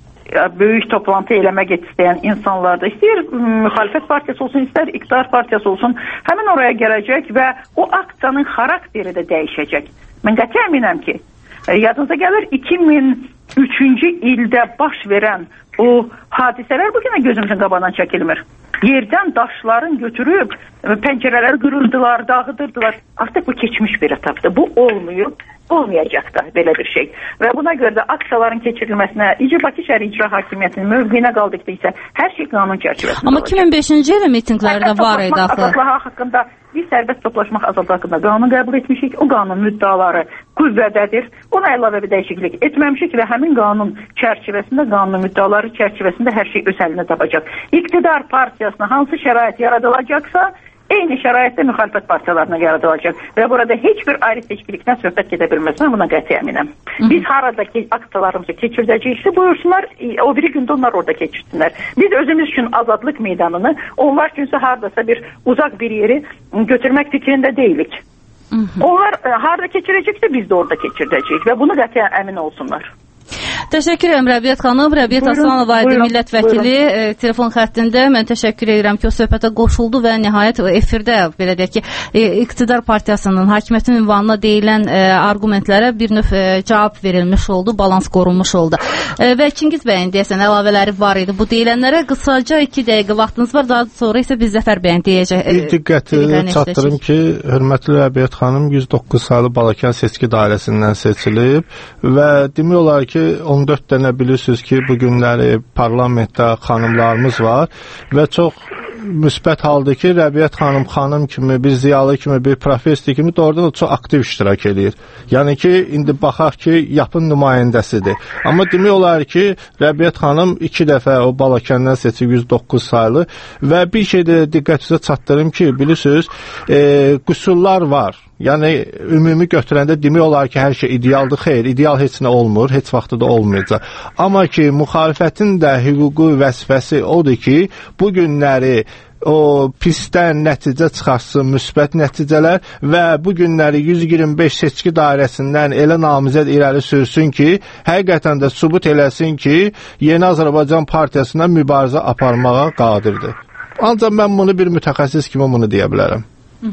böyük toplantı eləmək istəyən insanlar da istəyir müxalifət partiyası olsun, istər iqtidar partiyası olsun, həmin oraya gələcək və o aksiyanın xarakteri də dəyişəcək. Mən qəti əminəm ki, yadınıza gəlir iki min üçüncü ildə baş verən o hadisələr bugünə gözümüzün qabağından çəkilmir. Yerdən daşların götürüb pəncərələri qırırdılar, dağıdırdılar. Artıq bu keçmiş bir etapdır. Bu olmuyor. Olmayacaq da belə bir şey. Və buna görə də aksiyaların keçirilməsinə, İcra Bakı şəhər icra hakimiyyətinin mövqeyinə qaldıqda isə hər şey qanun çərçivəsində Amma iki min beşinci ildə mitinqlərdə var idi axı. Azadlığı haqqında, biz sərbəst toplaşmaq azadlığı haqqında qanun qəbul etmişik. O qanun müddəaları qüvvədədir. Ona əlavə bir dəyişiklik etməmişik və həmin qanun çərçivəsində, qanun müddəaları çərçivəsində hər şey öz əlində tapacaq. İqtidar partiyasına hansı şərait yaradılacaqsa, eyni şəraitdə müxalifət partiyalarına yaradılacaq və burada heç bir ayrı seçkilikdən söhbət gedə bilməz. Mən buna qəti əminəm. Biz haradakı aksiyalarımızı keçirdəcəksə, buyursunlar, o biri gündə onlar orada keçirsinlər. Biz özümüz üçün azadlıq meydanını, onlar üçünsə haradasa bir uzaq bir yeri götürmək fikrində deyilik. Onlar harada keçirəcəksə, biz də orada keçirdəcəyik və bunu qəti əmin olsunlar. Təşəkkür edirəm Rəbiyyət xanım. Rəbiyyət Aslanova idi millət vəkili e, telefon xəttində. Mən təşəkkür edirəm ki, o söhbətə qoşuldu və nəhayət efirdə belə deyək ki, e, iqtidar partiyasının hakimiyyətin ünvanına deyilən e, arqumentlərə bir növ e, cavab verilmiş oldu, balans qorunmuş oldu. E, və Çingiz bəyin deyəsən əlavələri var idi bu deyilənlərə. Qısaca iki dəqiqə vaxtınız var. Daha sonra isə biz Zəfər bəyin deyəcək. E, bir diqqəti çatdırım ki, hörmətli Rəbiyyət xanım yüz doqquz saylı Balakən seçki dairəsindən seçilib və demək olar ki, on dörd dənə bilirsiniz ki, bu günləri parlamentdə xanımlarımız var və çox müsbət haldır ki, Rəbiyyət xanım xanım kimi, bir ziyalı kimi, bir professor kimi doğrudan da çox aktiv iştirak edir. Yəni ki, indi baxaq ki, yapın nümayəndəsidir. Amma demək olar ki, Rəbiyyət xanım iki dəfə o Balakəndən seçib yüz doqquz saylı və bir şey də diqqətinizə çatdırım ki, bilirsiniz, e, qüsurlar var. Yəni, ümumi götürəndə demək olar ki, hər şey idealdır. Xeyr, ideal heç nə olmur, heç vaxtı da olmayacaq. Amma ki, müxalifətin də hüquqi vəzifəsi odur ki, bu günləri o pisdən nəticə çıxarsın, müsbət nəticələr və bu günləri yüz iyirmi beş seçki dairəsindən elə namizəd irəli sürsün ki, həqiqətən də sübut eləsin ki, Yeni Azərbaycan Partiyasına mübarizə aparmağa qadirdir. Ancaq mən bunu bir mütəxəssis kimi bunu deyə bilərəm.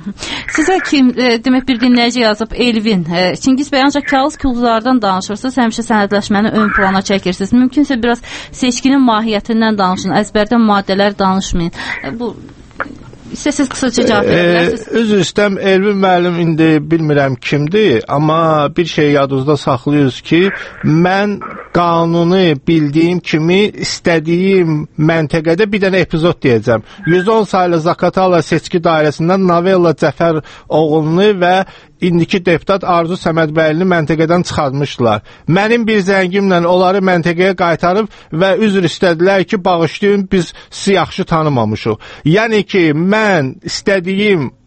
Sizə kim, e, demək bir dinləyici yazıb, Elvin, e, Çingiz bəy ancaq kağız külqılardan danışırsınız, həmişə sənədləşməni ön plana çəkirsiniz. Mümkünsə biraz seçkinin mahiyyətindən danışın, əzbərdən maddələr danışmayın. E, bu İstəsiz qısaca cavab verir bilərsiniz. E, üzr istəm, Elvin müəllim indi bilmirəm kimdir, amma bir şey yadınızda saxlayırız ki, mən qanunu bildiyim kimi istədiyim məntəqədə bir dənə epizod deyəcəm. yüz on saylı Zakatala seçki dairəsindən Novella Cəfər oğlunu və indiki deputat Arzu Səmədbəylini məntəqədən çıxartmışdılar. Mənim bir zəngimlə onları məntəqəyə qaytarıb və üzr istədilər ki, bağışlayın, biz sizi yaxşı tanımamışıq. Yəni ki, mən istədiyim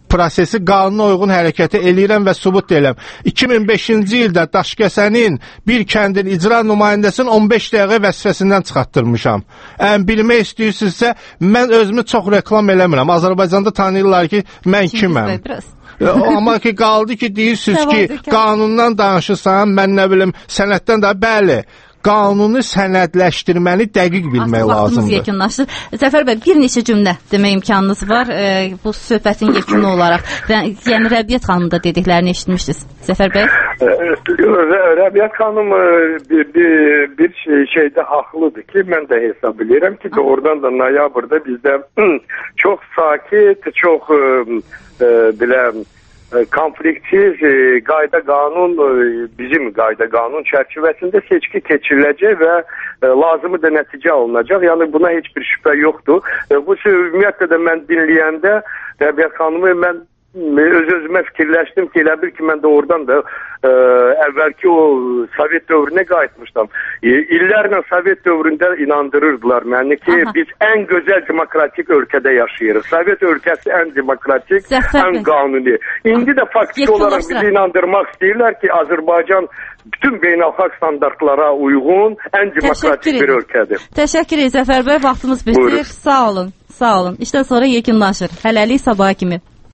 prosesi qanuna uyğun hərəkəti eləyirəm və sübut edirəm. iki min beşinci ildə Daşkəsənin bir kəndin icra nümayəndəsinin on beş dəqiqə vəzifəsindən çıxartdırmışam. Əgər bilmək istəyirsinizsə, mən özümü çox reklam eləmirəm. Azərbaycanda tanıyırlar ki, mən kiməm. Amma ki, qaldı ki, deyirsiniz ki, qanundan danışırsan, mən nə bilim, sənətdən də bəli. Qanunu sənədləşdirməni dəqiq bilmək lazımdır. Vaxtımız yekunlaşır. Zəfər bəy, bir neçə cümlə demək imkanınız var e, bu söhbətin yekunu olaraq. Yəni, Rəbiyyət xanım da dediklərini eşitmişdiniz. Zəfər bəy? Rəbiyyət xanım bir, bir, bir şey, şeydə haqlıdır ki, mən də hesab edirəm ki, doğrudan da noyabrda bizdə çox sakit, çox e, biləm, konfliktsiz e, qayda qanun e, bizim qayda qanun çərçivəsində seçki keçiriləcək və e, lazımı da nəticə alınacaq. Yəni buna heç bir şübhə yoxdur. E, bu ümumiyyətlə də mən dinləyəndə Rəbiyyət xanımı mən öz-özümə fikirləşdim ki, elə bil ki, mən də oradan da e, əvvəlki o Sovet dövrünə qayıtmışdım. E, illərlə Sovet dövründə inandırırdılar məni ki, aha, biz ən gözəl demokratik ölkədə yaşayırıq. Sovet ölkəsi ən demokratik, Zəfər ən qanuni. İndi də faktiki olaraq bizi inandırmaq istəyirlər ki, Azərbaycan bütün beynəlxalq standartlara uyğun ən demokratik bir ölkədir. Təşəkkür edirəm Zəfər bəy, vaxtımız bitir. Buyurun. Sağ olun, sağ olun. İşdən sonra yekunlaşır. Hələlik sabaha kimi.